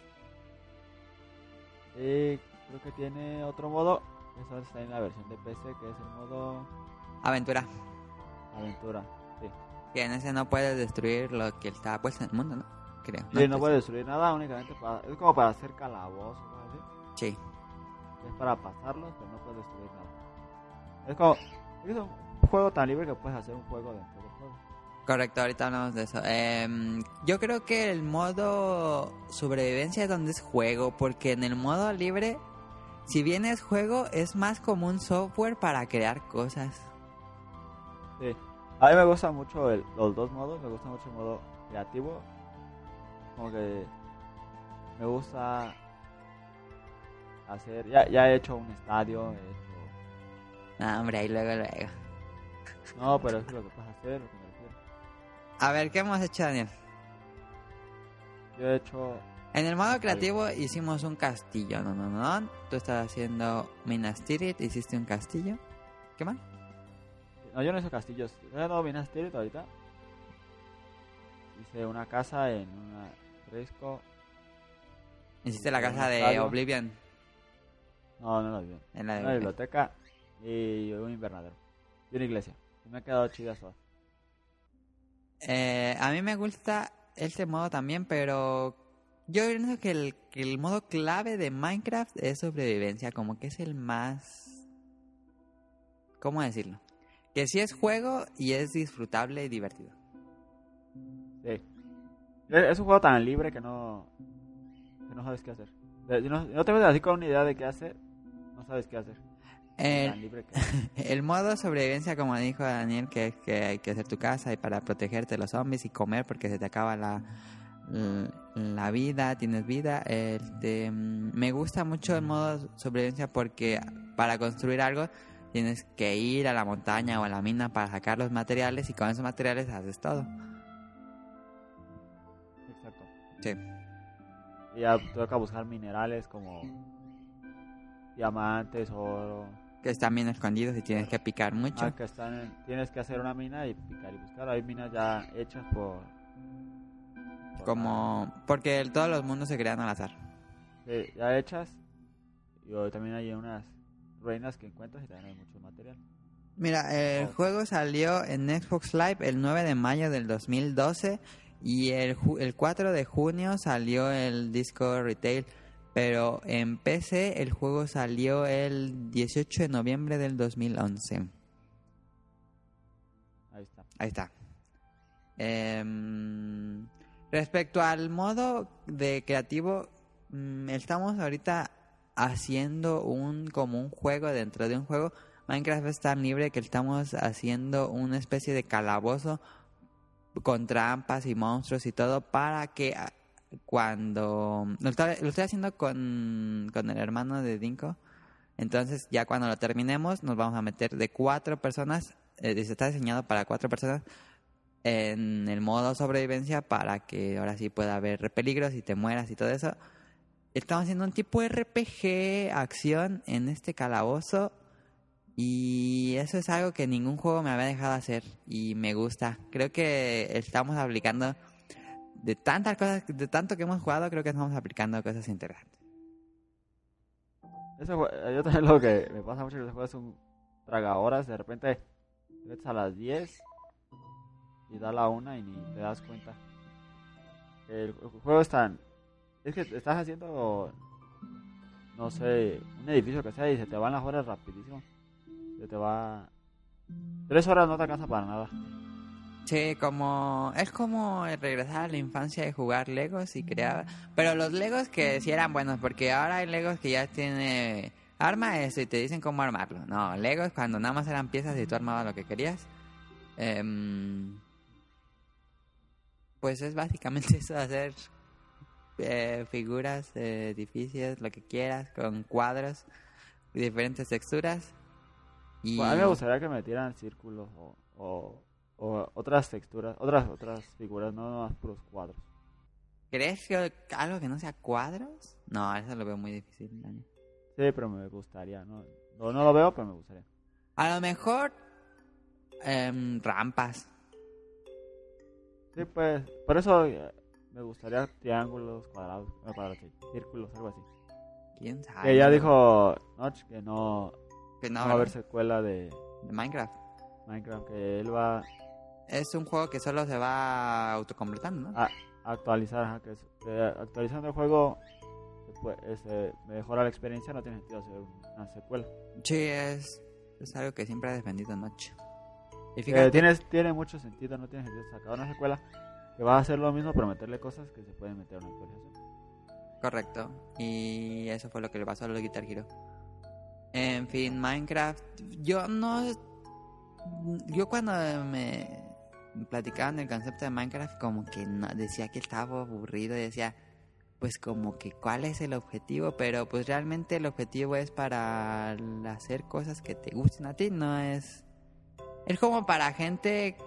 Y creo que tiene otro modo. Eso está en la versión de P C, que es el modo Aventura. aventura. Sí, Que en ese no puedes destruir lo que está puesto en el mundo, ¿no? Creo. sí no Pues, puedes destruir nada, únicamente para... Es como para hacer calabozos o algo así. Sí. Es para pasarlos, pero no puedes destruir nada. Es como... Es un juego tan libre que puedes hacer un juego dentro del juego. Correcto, ahorita hablamos de eso. Em, yo creo que el modo sobrevivencia es donde es juego, porque en el modo libre, si bien es juego, es más como un software para crear cosas. Sí. A mí me gusta mucho el- los dos modos. Me gusta mucho el modo creativo. Como que me gusta hacer... Ya, ya he hecho un estadio, he hecho... No, hombre, ahí luego, luego. No, pero eso es lo que puedes hacer, lo que me refiero. A ver, ¿qué hemos hecho, Daniel? Yo he hecho... En el modo creativo hicimos un castillo, no, no, no, no. Tú estás haciendo Minas Tirith, hiciste un castillo. ¿Qué más? No, yo no hice castillos. Yo he dado Minas Tirith ahorita. Hice una casa en una Risco. Hiciste la Un casa de estadio. Oblivion No, no lo vi. en la Una de... biblioteca y un invernadero. Y una iglesia. Y me ha quedado chidas todas. Eh, a mí me gusta este modo también, pero yo pienso que el, que el modo clave de Minecraft es sobrevivencia, como que es el más... ¿Cómo decirlo? Que sí es juego y es disfrutable y divertido. Sí. Es es un juego tan libre que no... Que no sabes qué hacer. Eh, Si no, si no te ves así con una idea de qué hacer, no sabes qué hacer. Eh, Tan libre que... el modo sobrevivencia, como dijo Daniel, que es que hay que hacer tu casa y para protegerte de los zombies y comer porque se te acaba la, la, la vida, tienes vida. Este, mm, me gusta mucho el modo sobrevivencia porque para construir algo tienes que ir a la montaña o a la mina para sacar los materiales y con esos materiales haces todo. Exacto. Sí. Y ya toca buscar minerales como... Diamantes, oro... Que están bien escondidos y tienes que picar mucho. Ah, que están en- tienes que hacer una mina y picar y buscar. Hay minas ya hechas por... por Como... Porque el- todos los mundos se crean al azar. Sí, ya hechas. Y oh, también hay unas reinas que encuentras y también hay mucho material. Mira, el Oh. juego salió en Xbox Live el nueve de mayo del dos mil doce y el, ju- el cuatro de junio salió el disco retail, pero en P C el juego salió el dieciocho de noviembre del dos mil once. Ahí está. Ahí está. Em, respecto al modo de creativo, mm, estamos ahorita haciendo un como un juego dentro de un juego. Minecraft es tan libre que estamos haciendo una especie de calabozo con trampas y monstruos y todo para que ah, cuando... Lo estoy, lo estoy haciendo con, con el hermano de Dinko. Entonces ya cuando lo terminemos nos vamos a meter de cuatro personas. Eh, está diseñado para cuatro personas en el modo sobrevivencia para que ahora sí pueda haber peligros y te mueras y todo eso. Estamos haciendo un tipo R P G acción en este calabozo y eso es algo que ningún juego me había dejado hacer y me gusta. Creo que estamos aplicando de tantas cosas, de tanto que hemos jugado, creo que estamos aplicando cosas interesantes. Ese jue- yo también lo que me pasa mucho que ese juego es un traga horas. De repente te metes a las diez y da la una y ni te das cuenta. El, el juego es tan... Es que estás haciendo, no sé, un edificio que sea y se te van las horas rapidísimo. Se te va... Tres horas no te alcanza para nada. Sí, como es como el regresar a la infancia y jugar Legos y crear, pero los Legos que sí eran buenos, porque ahora hay Legos que ya tiene arma esto y te dicen cómo armarlo. No, Lego es cuando nada más eran piezas y tú armabas lo que querías. Em, pues es básicamente eso, hacer eh, figuras, eh, edificios, lo que quieras, con cuadros y diferentes texturas. Y Bueno, a mí me gustaría que metieran círculos o, o, o otras texturas, otras otras figuras, no más puros cuadros. ¿crees que algo que no sea cuadros? No, eso lo veo muy difícil, Daniel. Sí, pero me gustaría, ¿no? No, no lo veo, pero me gustaría. A lo mejor em, rampas. Sí, pues, por eso eh, me gustaría triángulos, cuadrados, no cuadrados, sí, círculos, algo así. ¿Quién sabe? Que ya dijo Notch que no, Que no, no va a haber ¿verdad? secuela de De Minecraft. Minecraft, que él va Es un juego que solo se va autocompletando, ¿no? a actualizar, ajá, que, es- que actualizando el juego después, este, mejora la experiencia, no tiene sentido hacer una secuela. Sí, es, es algo que siempre ha defendido Noche. Y Eh, fíjate, tiene, tiene mucho sentido, no tiene sentido sacar una secuela que va a hacer lo mismo, pero meterle cosas que se pueden meter en una actualización. correcto. Y eso fue lo que le pasó a los Guitar Hero. En fin, Minecraft. Yo no. Yo cuando me platicaban del concepto de Minecraft, como que no, decía que estaba aburrido. Decía, pues, como que cuál es el objetivo. Pero, pues, realmente el objetivo es para hacer cosas que te gusten a ti. No es. Es como para gente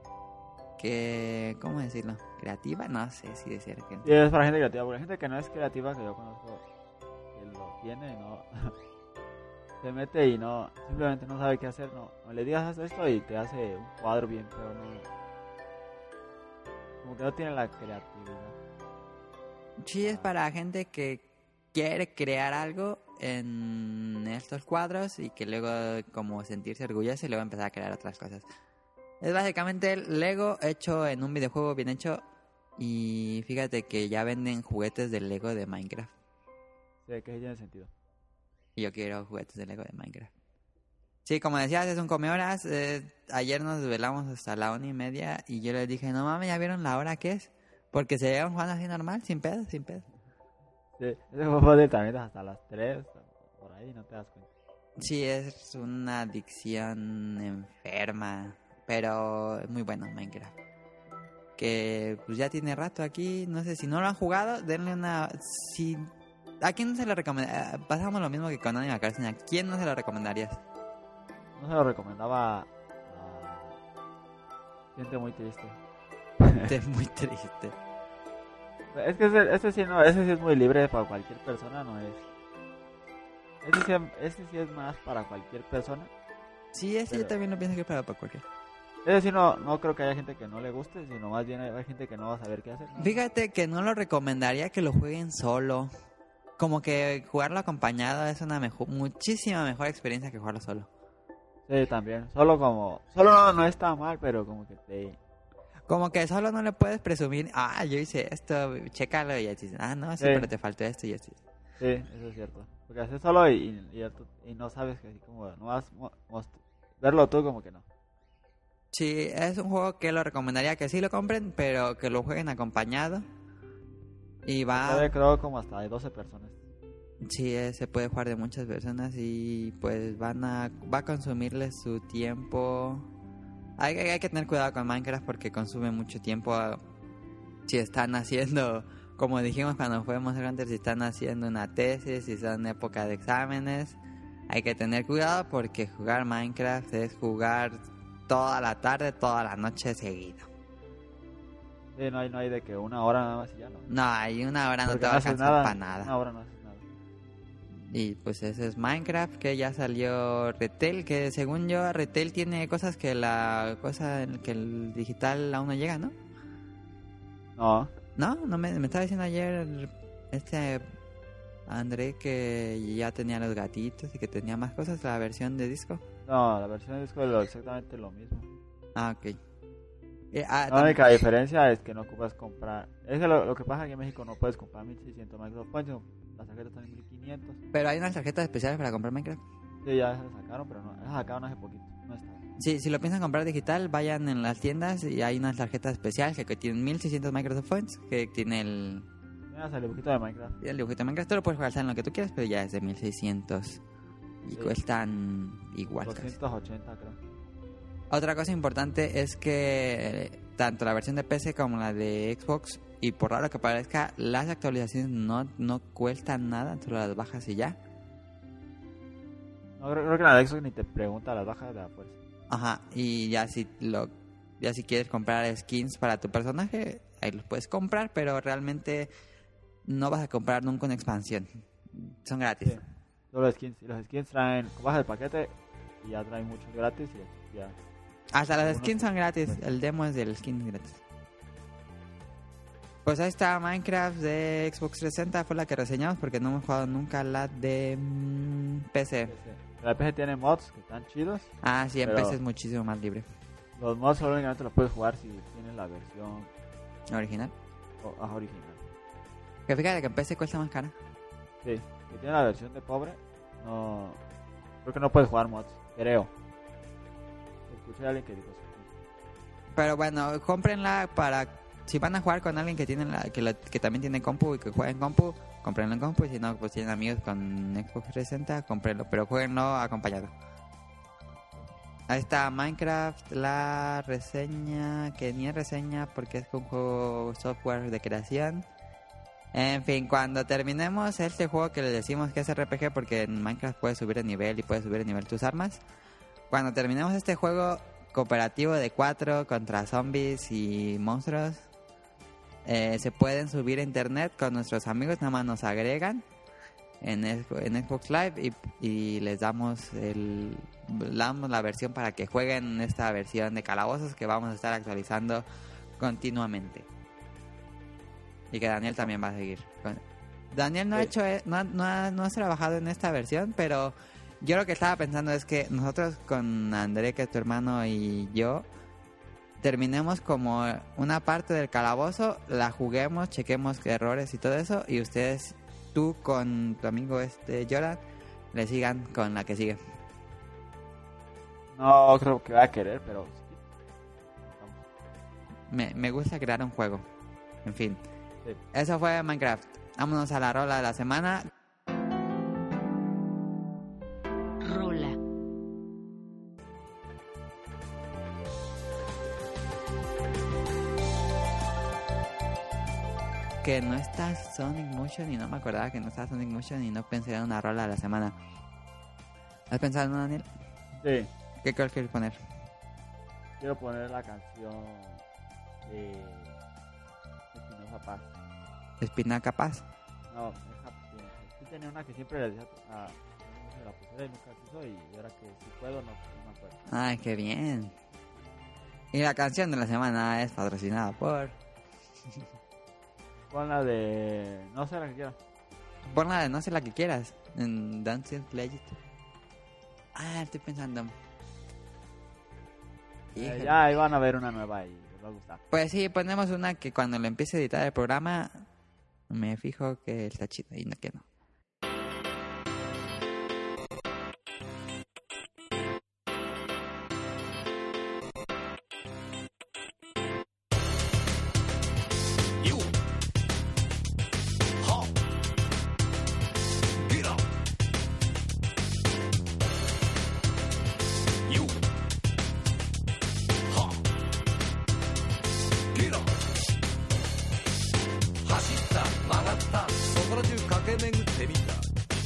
que. ¿Cómo decirlo? ¿Creativa? No sé si decir gente. Y es para gente creativa, porque hay gente que no es creativa, que yo conozco, que lo tiene y no se mete y no, simplemente no sabe qué hacer, no, no le digas haz esto y te hace un cuadro bien, pero no, como que no tiene la creatividad. Sí, es para gente que quiere crear algo en estos cuadros y que luego como sentirse orgulloso y luego empezar a crear otras cosas. Es básicamente el Lego hecho en un videojuego bien hecho. Y fíjate que ya venden juguetes de Lego de Minecraft. Sí, que sí tiene sentido. Y yo quiero juguetes de Lego de Minecraft. Sí, como decías, es un come horas. Eh, ayer nos desvelamos hasta la una y media y yo les dije, no mames, ¿ya vieron la hora que es? Porque se llevan jugando así normal, sin pedo, sin pedo. Sí, ese juego de también hasta las tres, por ahí, no te das cuenta. Sí, es una adicción enferma, pero es muy bueno Minecraft. Que pues ya tiene rato aquí, no sé, si no lo han jugado, denle una... Si... ¿A quién no se lo recomendaría? Pasamos lo mismo que con Animal Crossing, ¿a quién no se lo recomendarías? No se lo recomendaba a gente muy triste. Es muy triste. Es que ese, ese sí no, ese sí es muy libre para cualquier persona, no es. Ese sí, ese sí es más para cualquier persona. Sí, ese Pero- yo también lo pienso que es para cualquier. Ese sí no, no creo que haya gente que no le guste, sino más bien hay, hay gente que no va a saber qué hacer. ¿no? Fíjate que no lo recomendaría que lo jueguen solo. Como que jugarlo acompañado es una mejor, muchísima mejor experiencia que jugarlo solo. Sí, también. Solo como, solo no, no está mal, pero como que te... Como que solo no le puedes presumir, ah, yo hice esto, chécalo, y ya te dicen, ah, no, sí, Sí. pero te faltó esto y así. Sí, eso es cierto. Porque haces solo y, y, y, y no sabes que así como, no vas mo- most- verlo tú como que no. Sí, es un juego que lo recomendaría que sí lo compren, pero que lo jueguen acompañado. Y va... Puede, creo como hasta de doce personas. Sí, eh, se puede jugar de muchas personas y pues van a... Va a consumirles su tiempo. Hay, hay, hay que tener cuidado con Minecraft porque consume mucho tiempo. ah, Si están haciendo, como dijimos cuando fue Monster Hunter, si están haciendo una tesis, si son época de exámenes, hay que tener cuidado porque jugar Minecraft es jugar toda la tarde, toda la noche seguido. Sí, no hay, no hay de que una hora nada más y ya no. No, hay una hora no Porque te va a haces alcanzar para nada. Una hora no haces nada. Y pues ese es Minecraft, que ya salió Retail, que según yo Retail tiene cosas que la cosa en que el digital aún no llega, ¿no? No, No, no me, me estaba diciendo ayer este André que ya tenía los gatitos y que tenía más cosas, la versión de disco. no, la versión de disco es lo- exactamente lo mismo. Ah, ok. Eh, ah, La tam- única diferencia es que no ocupas comprar. Es que lo, lo que pasa aquí en México no puedes comprar mil seiscientos Microsoft Points, sino las tarjetas están en mil quinientos. pero hay unas tarjetas especiales para comprar Minecraft. Sí, ya se sacaron, pero no, se sacaron hace poquito. No está. Sí, si lo piensan comprar digital, vayan en las tiendas y hay unas tarjetas especiales que, que tienen mil seiscientos Microsoft Points, que tiene el, Ya salió un poquito de Minecraft. el dibujito de Minecraft. Tú lo puedes jugar en lo que tú quieras, pero ya es de mil seiscientos y Sí. cuestan igual. casi. doscientos ochenta creo. Otra cosa importante es que eh, tanto la versión de P C como la de Xbox, y por raro que parezca, las actualizaciones no, no cuestan nada, tú las bajas y ya. No, creo, creo que la de Xbox ni te pregunta las bajas de la fuerza. Ajá, y ya si lo ya si quieres comprar skins para tu personaje, ahí los puedes comprar, pero realmente no vas a comprar nunca una expansión. Son gratis. Sí. Solo skins. Y los skins traen, bajas el paquete y ya traen muchos gratis y ya. Hasta las Algunos- skins son gratis, el demo es del skin gratis. Pues ahí está Minecraft de Xbox trescientos sesenta, fue la que reseñamos porque no hemos jugado nunca la de mm, P C. P C. La P C tiene mods que están chidos. Ah, sí, en Pero- P C es muchísimo más libre. Los mods solo únicamente los puedes jugar si tienes la versión Original. o- ah, original. Que fíjate que en P C cuesta más cara. Sí, si tienes la versión de pobre, no. Creo que no puedes jugar mods, creo. Escuché a alguien que dijo eso. Pero bueno, cómprenla para... Si van a jugar con alguien que tiene la, que, la- que también tiene compu y que juega en compu, cómprenlo en compu. Y si no, pues tienen amigos con Xbox trescientos sesenta, cómprenlo. Pero jueguenlo acompañado. Ahí está Minecraft, la reseña, que ni es reseña porque es un juego software de creación. En fin, cuando terminemos este juego que le decimos que es R P G porque en Minecraft puedes subir de nivel y puedes subir de nivel tus armas. Cuando terminemos este juego cooperativo de cuatro contra zombies y monstruos, eh, se pueden subir a internet con nuestros amigos, nada más nos agregan en, Xbox- en Xbox Live y, y les damos el le damos la versión para que jueguen esta versión de calabozos que vamos a estar actualizando continuamente. Y que Daniel también va a seguir. con- Daniel no ha Sí. hecho, eh, no, ha- no, ha, no ha trabajado en esta versión, pero yo lo que estaba pensando es que nosotros con André, que es tu hermano, y yo terminemos como una parte del calabozo, la juguemos, chequemos qué errores y todo eso, y ustedes, tú con tu amigo este Jordan, le sigan con la que sigue. No creo que va a querer, pero sí. Vamos. Me, me gusta crear un juego. En fin, Sí. eso fue Minecraft. Vámonos a la rola de la semana. Rola. Que no está Sonic Motion y no me acordaba que no estaba Sonic Motion y no pensé en una rola de la semana. ¿Has pensado en una, Daniel? Sí, ¿Qué creo que quieres poner? quiero poner la canción de Espinosa Paz. Espinaca Paz. No, deja, sí tenía una que siempre le decía a, a se la pusiera y nunca quiso, y ahora que si puedo, no, no me acuerdo. Ay, qué bien. Y la canción de la semana es patrocinada por... Pon la de... no sé la que quiera. Pon la de no sé la que quieras. En Dancing Legend. Ah, estoy pensando. Eh, Híjole. ya ahí van a ver una nueva y les va a gustar. Pues sí, ponemos una que cuando le empiece a editar el programa me fijo que está chida y no que no. You. Ha. Get up. You. Ha. Get up. 走った曲がったそこら中駆け巡ってみた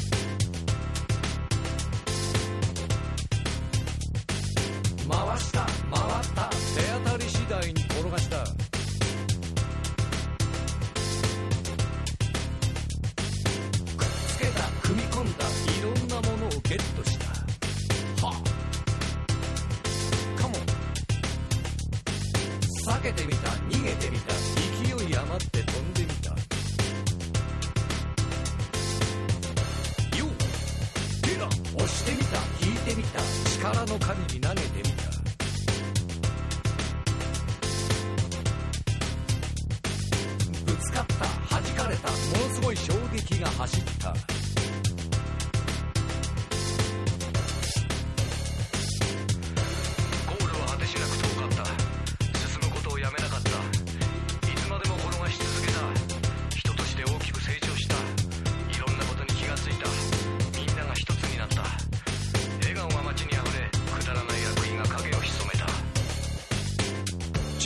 回した回った手当たり次第に転がしたつけた踏み込んだいろんなものをゲットしたはカモン避けてみた逃げてみた勢い余って飛んでみたよっヘラ押してみた引いてみた力の限り投げてみたぶつかった弾かれたものすごい衝撃が走ったゴールは果てしなく遠かった進むことをやめなかったいつまでも転がし続けた人として大きく成長したいろんなことに気がついたみんなが一つになった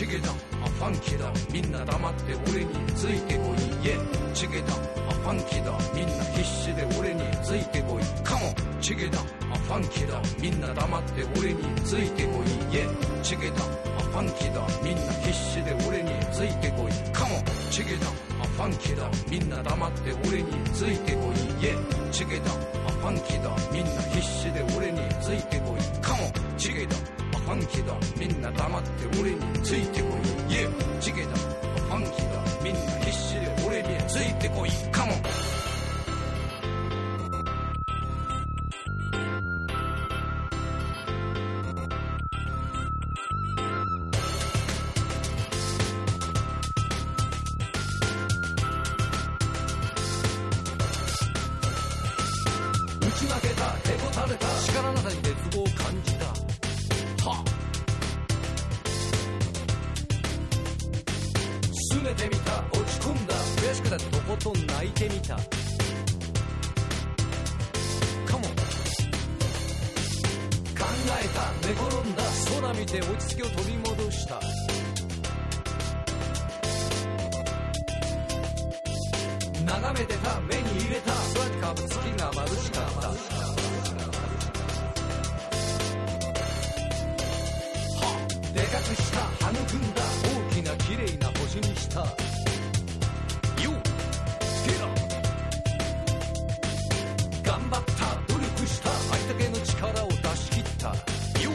チゲだあファンキーだみんな黙って俺についてこいイエチゲだあファンキーだみんな必死で俺についてこいカモンチゲだあファンキーだみんな黙って俺についてこいイエチゲだあファンキーだみんな必死で俺についてこいカモンチゲだあファンキーだみんな黙って俺についてこいイエチゲだあファンキーだみんな必死で俺についてこいカモンチゲだあファンキーだみんな黙って俺についてこいイエチゲだあファンキーだみんな必死で俺についてこいカモン打ち負けたへこたれた力なさに絶望を感じたは拗ねてみた落ち込んだ悔しくなってとことん泣いてみたカモン考えた寝転んだ空見て落ち着きを取り戻した眺めてた目に入れた空に浮かぶ月が眩しかったはでかくした育んだ大きな綺麗な星にしたよゲラ頑張った努力したありだけの力を出し切ったよ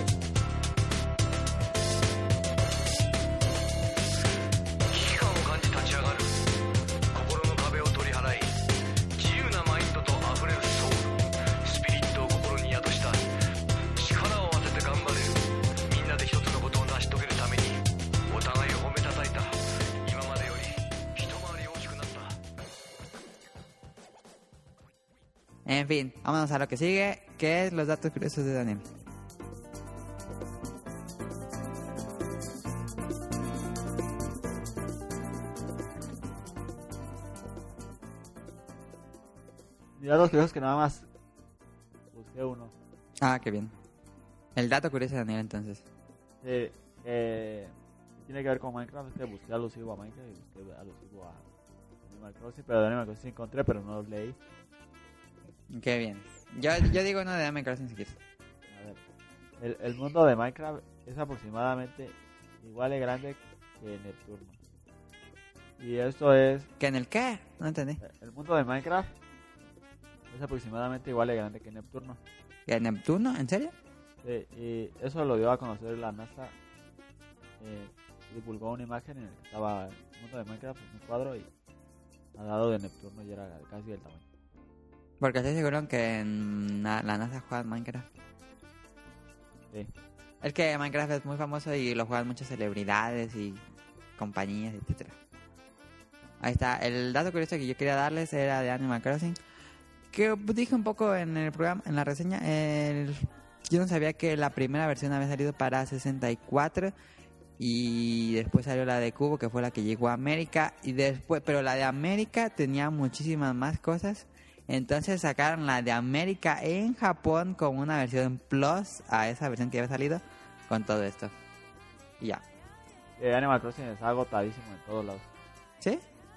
危機感を感じ立ち上がる心の壁を取り払い自由なマインドと溢れるソウルスピリットを心に宿した力を当てて頑張れるみんなで一つのことを成し遂げるためにお互いを褒めたたいた今までより一回り大きくなった En fin, vámonos a lo que sigue, que es los datos curiosos de Daniel. Mira los curiosos que nada más busqué uno. Ah, qué bien. El dato curioso de Daniel, entonces. Sí, eh, tiene que ver con Minecraft. Es que busqué alusivo a Minecraft y busqué alusivo a Animal Crossing. Pero de Animal Crossing encontré, pero no los leí. Qué bien. Yo, yo digo uno de Animal Crossing si quieres. A ver, el, el mundo de Minecraft es aproximadamente igual de grande que Neptuno. Y esto es... ¿Que en el qué? No entendí. El mundo de Minecraft es aproximadamente igual de grande que Neptuno. ¿Que en Neptuno? ¿En serio? Sí, y eso lo dio a conocer la NASA. Eh, divulgó una imagen en la que estaba el mundo de Minecraft en un cuadro y al lado de Neptuno y era casi del tamaño. Porque estoy seguro que en la, la NASA juega Minecraft. Sí. Es que Minecraft es muy famoso y lo juegan muchas celebridades y compañías, etcétera. Ahí está. El dato curioso que yo quería darles era de Animal Crossing. Que dije un poco en el programa, en la reseña. El... Yo no sabía que la primera versión había salido para sesenta y cuatro. Y después salió la de Cubo, que fue la que llegó a América. Y después, pero la de América tenía muchísimas más cosas. Entonces sacaron la de América en Japón como una versión plus a esa versión que había salido con todo esto. Y ya. Eh, Animal Crossing está agotadísimo en todos lados. ¿Sí?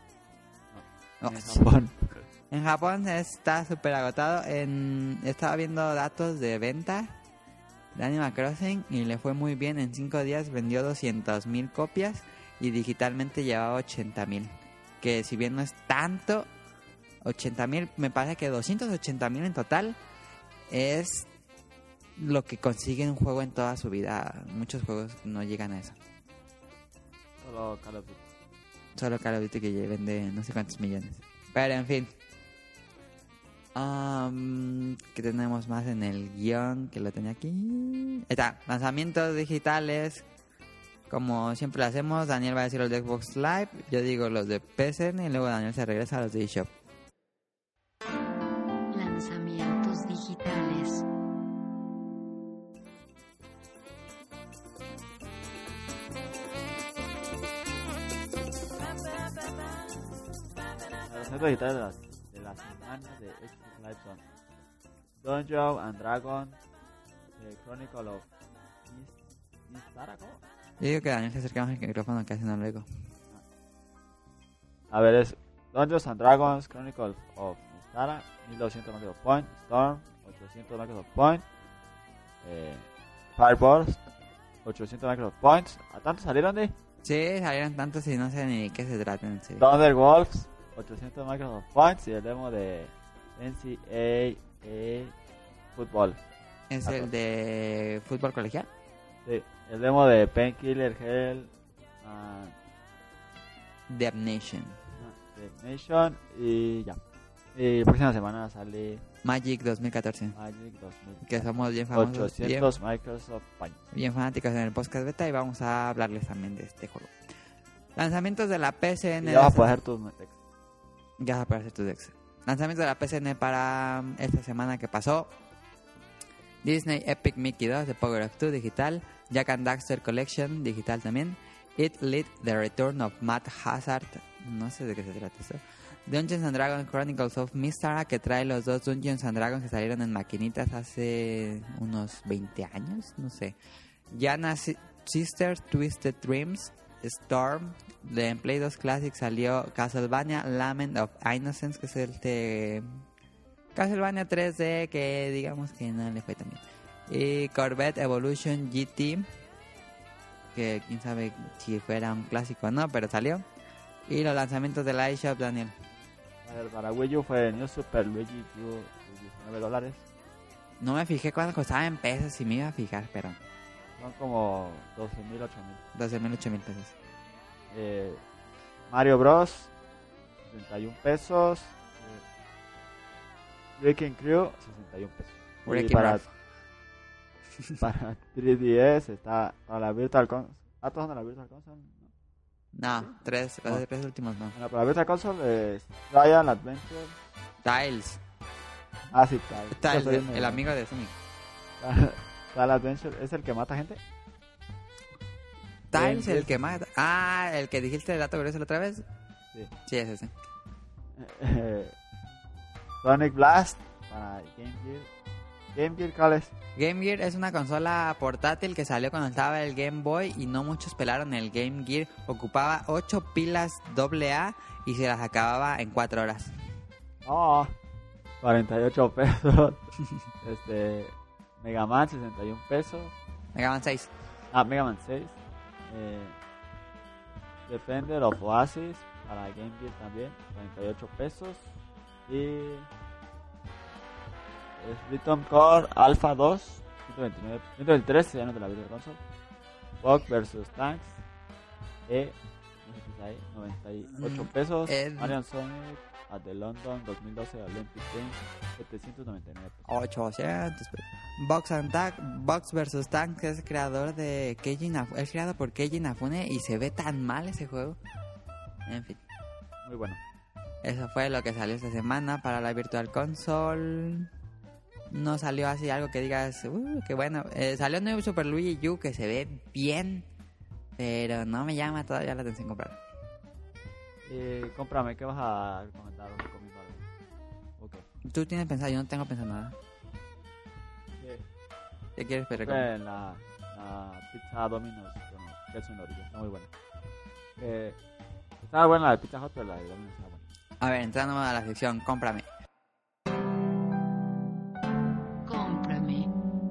No, No. en Japón. En Japón está súper agotado. En... Estaba viendo datos de venta de Animal Crossing y le fue muy bien. En cinco días vendió doscientas mil copias y digitalmente llevaba ochenta mil. Que si bien no es tanto... ochenta mil, me parece que doscientos ochenta mil en total es lo que consigue un juego en toda su vida. Muchos juegos no llegan a eso. Solo Call of Duty. Solo Call of Duty que vende no sé cuántos millones. Pero en fin. Um, ¿Qué tenemos más en el guión? Que lo tenía aquí. Ahí está, lanzamientos digitales. Como siempre lo hacemos, Daniel va a decir los de Xbox Live, yo digo los de P S N y luego Daniel se regresa a los de eShop. Lanzamientos digitales. Lanzamientos digitales de la, de la semana de Xbox Live son Dungeon and Dragon, The Chronicle of Mist- Mistara, ¿cómo? Yo digo que Daniel se acerca más al micrófono que hace no luego. A ver, es Dungeons and Dragons Chronicles of Mystara, mil doscientos Microsoft Point. Storm, ochocientos Microsoft Point. Eh, Fireballs, ochocientos Microsoft Points. ¿A tantos salieron de? Sí, salieron tantos y no sé ni de qué se trata en serio. Thunder Wolves, ochocientos Microsoft Points. Y el demo de N C A A Football. ¿Es Ah, el pues. de fútbol colegial? Sí, el demo de Painkiller Hell and Damnation. The Nation. Y ya. Y la próxima semana sale Magic dos mil catorce. Magic dos mil. Que somos bien famosos. Bien, ochocientos Microsoft Points. bien fanáticos en el podcast beta y vamos a hablarles también de este juego. Lanzamientos de la P C N. Y ya vas a poder hacer tus metex. Ya vas a poder hacer tus decks. Lanzamientos de la P C N para um, esta semana que pasó. Disney Epic Mickey dos de Power of Two digital. Jack and Daxter Collection digital también. It Lit The Return of Matt Hazard. No sé de qué se trata esto. Dungeons and Dragons Chronicles of Mystara, que trae los dos Dungeons and Dragons que salieron en maquinitas hace unos veinte años, no sé. Yana Si- Sister Twisted Dreams. Storm. De en Play dos Classic salió Castlevania Lament of Innocence, que es el de Castlevania tres D, que digamos que no le fue tan bien. Y Corvette Evolution G T, que quién sabe si fuera un clásico o no, pero salió. Y los lanzamientos de la eShop, Daniel. A ver, para Wii U fue New Super Luigi U de diecinueve dólares. No me fijé cuánto costaba en pesos, si me iba a fijar, pero Son como doce mil, ocho mil. doce mil, ocho mil pesos. Eh, Mario Bros. sesenta y uno pesos. Eh, Wrecking Crew, sesenta y uno pesos. Y Wrecking para, Ralph. para tres D S está para la Virtual Console. ¿Ah, todos son de la Virtual Console? No. No, tres, los de tres últimos no. Bueno, para la Virtual Console es Trial Adventure. Tiles. Ah, sí, Trial. Tiles, Yo soy el, un- el amigo de Sonic. Trial Adventure es el que mata gente. Tiles, Bien, el que mata. Ah, el que dijiste el dato curioso la otra vez. Sí. Sí, es ese. Eh, Sonic Blast para Game Gear. Game Gear, ¿cuál es? Game Gear es una consola portátil que salió cuando estaba el Game Boy y no muchos pelaron el Game Gear. Ocupaba ocho pilas doble A y se las acababa en cuatro horas. Oh, cuarenta y ocho pesos. este, Mega Man, sesenta y uno pesos. Mega Man seis. Ah, Mega Man seis. Eh, Defender of Oasis para Game Gear también, cuarenta y ocho pesos. Y Rhythm Core Alpha dos, ciento veintinueve, ciento veintitrés, ya no de la Virtual Console. Walk versus Tanks, E, no sé qué está ahí, noventa y ocho pesos. Ed- Marion Sonic at the London dos mil doce Olympic Games, setecientos noventa y nueve pesos. ochocientos pesos. Box and Tag, Box versus Tank, que es el creador de Keiji Inafune. Es creado por Keiji Inafune y se ve tan mal ese juego. En fin. Muy bueno. Eso fue lo que salió esta semana para la Virtual Console. No salió así algo que digas, uh, qué bueno. Eh, salió New Super Luigi U, que se ve bien, pero no me llama todavía la atención comprarlo. Eh, cómprame, ¿qué vas a recomendar? ¿O recomiendo algo? Ok. ¿Tú tienes pensado? Yo no tengo pensado nada. Eh, ¿Qué quieres que Fue recomiende? en la, la pizza Domino's con queso en orilla, está muy buena. Eh, estaba buena la de Pizza Hut, pero la de Domino's está buena. A ver, entrando a la sección, cómprame. Cómprame.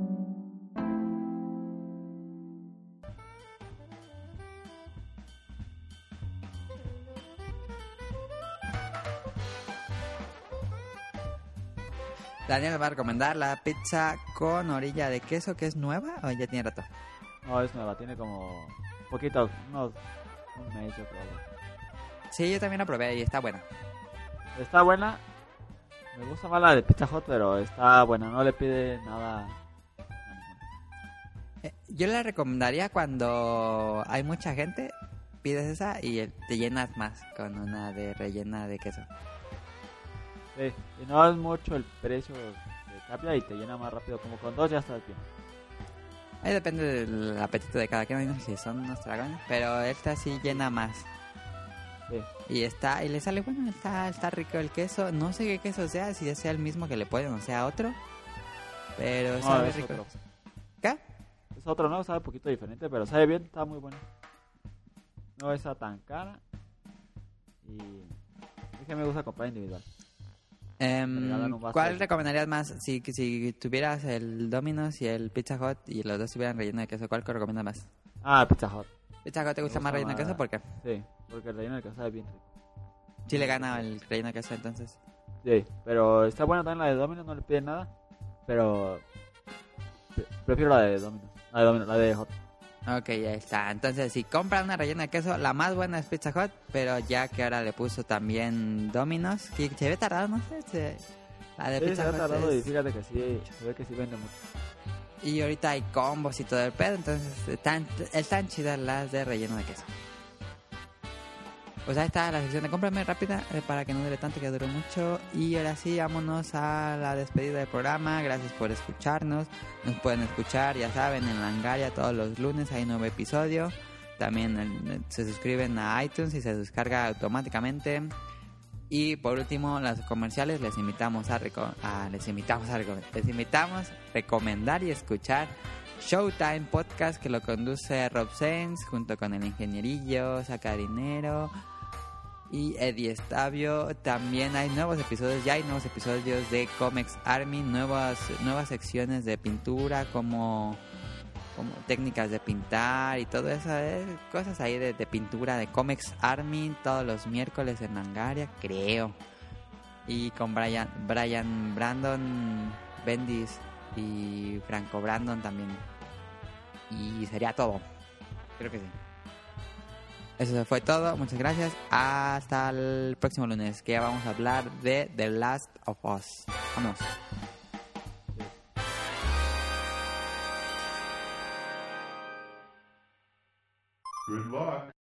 Daniel va a recomendar la pizza con orilla de queso, que es nueva o ya tiene rato. No, es nueva, tiene como poquito, unos un mes yo creo. Sí, yo también la probé y está buena. Está buena. Me gusta más la de Pizza Hut, pero está buena, no le pide nada a ninguna. Eh, yo la recomendaría cuando hay mucha gente, pides esa y te llenas más con una de rellena de queso. Sí, y no es mucho el precio que cambia y te llena más rápido, como con dos ya estás bien. Ahí depende del apetito de cada quien, hay unos que son unos dragones, pero esta sí llena más. Sí. Y está, y le sale bueno, está, está rico el queso. No sé qué queso sea, si sea el mismo que le ponen o sea otro. Pero No, sabe es rico. otro. ¿Qué? es otro, ¿no? Sabe un poquito diferente, pero sabe bien, está muy bueno. No está tan cara. Y es que me gusta comprar individual. Em, Me regalan un vaso ¿Cuál de- recomendarías más? Si, si tuvieras el Domino's y el Pizza Hut y los dos tuvieran relleno de queso, ¿cuál recomiendas más? Ah, Pizza Hut. ¿Pizza Hut te gusta Me más gusta relleno de más- queso? ¿Por qué? Sí, porque el relleno de queso sabe bien rico. Sí le gana el relleno de queso, entonces. Sí, pero está buena también la de Domino's, no le piden nada. Pero pre- prefiero la de Domino's. La de Domino's, la de Hot. Ok, ya está. Entonces, si compran una rellena de queso, la más buena es Pizza Hut, pero ya que ahora le puso también Domino's, que se ve tardado, no sé. se- La de Sí, Pizza se ha Hut tardado y es- fíjate que sí, se ve que sí vende mucho. Y ahorita hay combos y todo el pedo, entonces están, están chidas las de relleno de queso. Pues ahí está la sección de cómprame rápida eh, para que no dure tanto, que dure mucho. Y ahora sí, vámonos a la despedida del programa. Gracias por escucharnos. Nos pueden escuchar, ya saben, en Langaria todos los lunes hay nuevo episodio. También eh, se suscriben a iTunes y se descarga automáticamente. Y por último, las comerciales les invitamos a, reco- a les invitamos a reco- les invitamos a recomendar y escuchar Showtime Podcast, que lo conduce Rob Sainz junto con el Ingenierillo, Sacarinero y Eddie Estavio. También hay nuevos episodios, ya hay nuevos episodios de Comics Army, nuevas nuevas secciones de pintura como como técnicas de pintar y todo eso, eh, cosas ahí de, de pintura de Comics Army todos los miércoles en Langaria, creo. Y con Brian Brian Brandon Bendis y Franco Brandon también. Y sería todo. Creo que sí. Eso fue todo. Muchas gracias. Hasta el próximo lunes, que ya vamos a hablar de The Last of Us. Vamos. Good luck.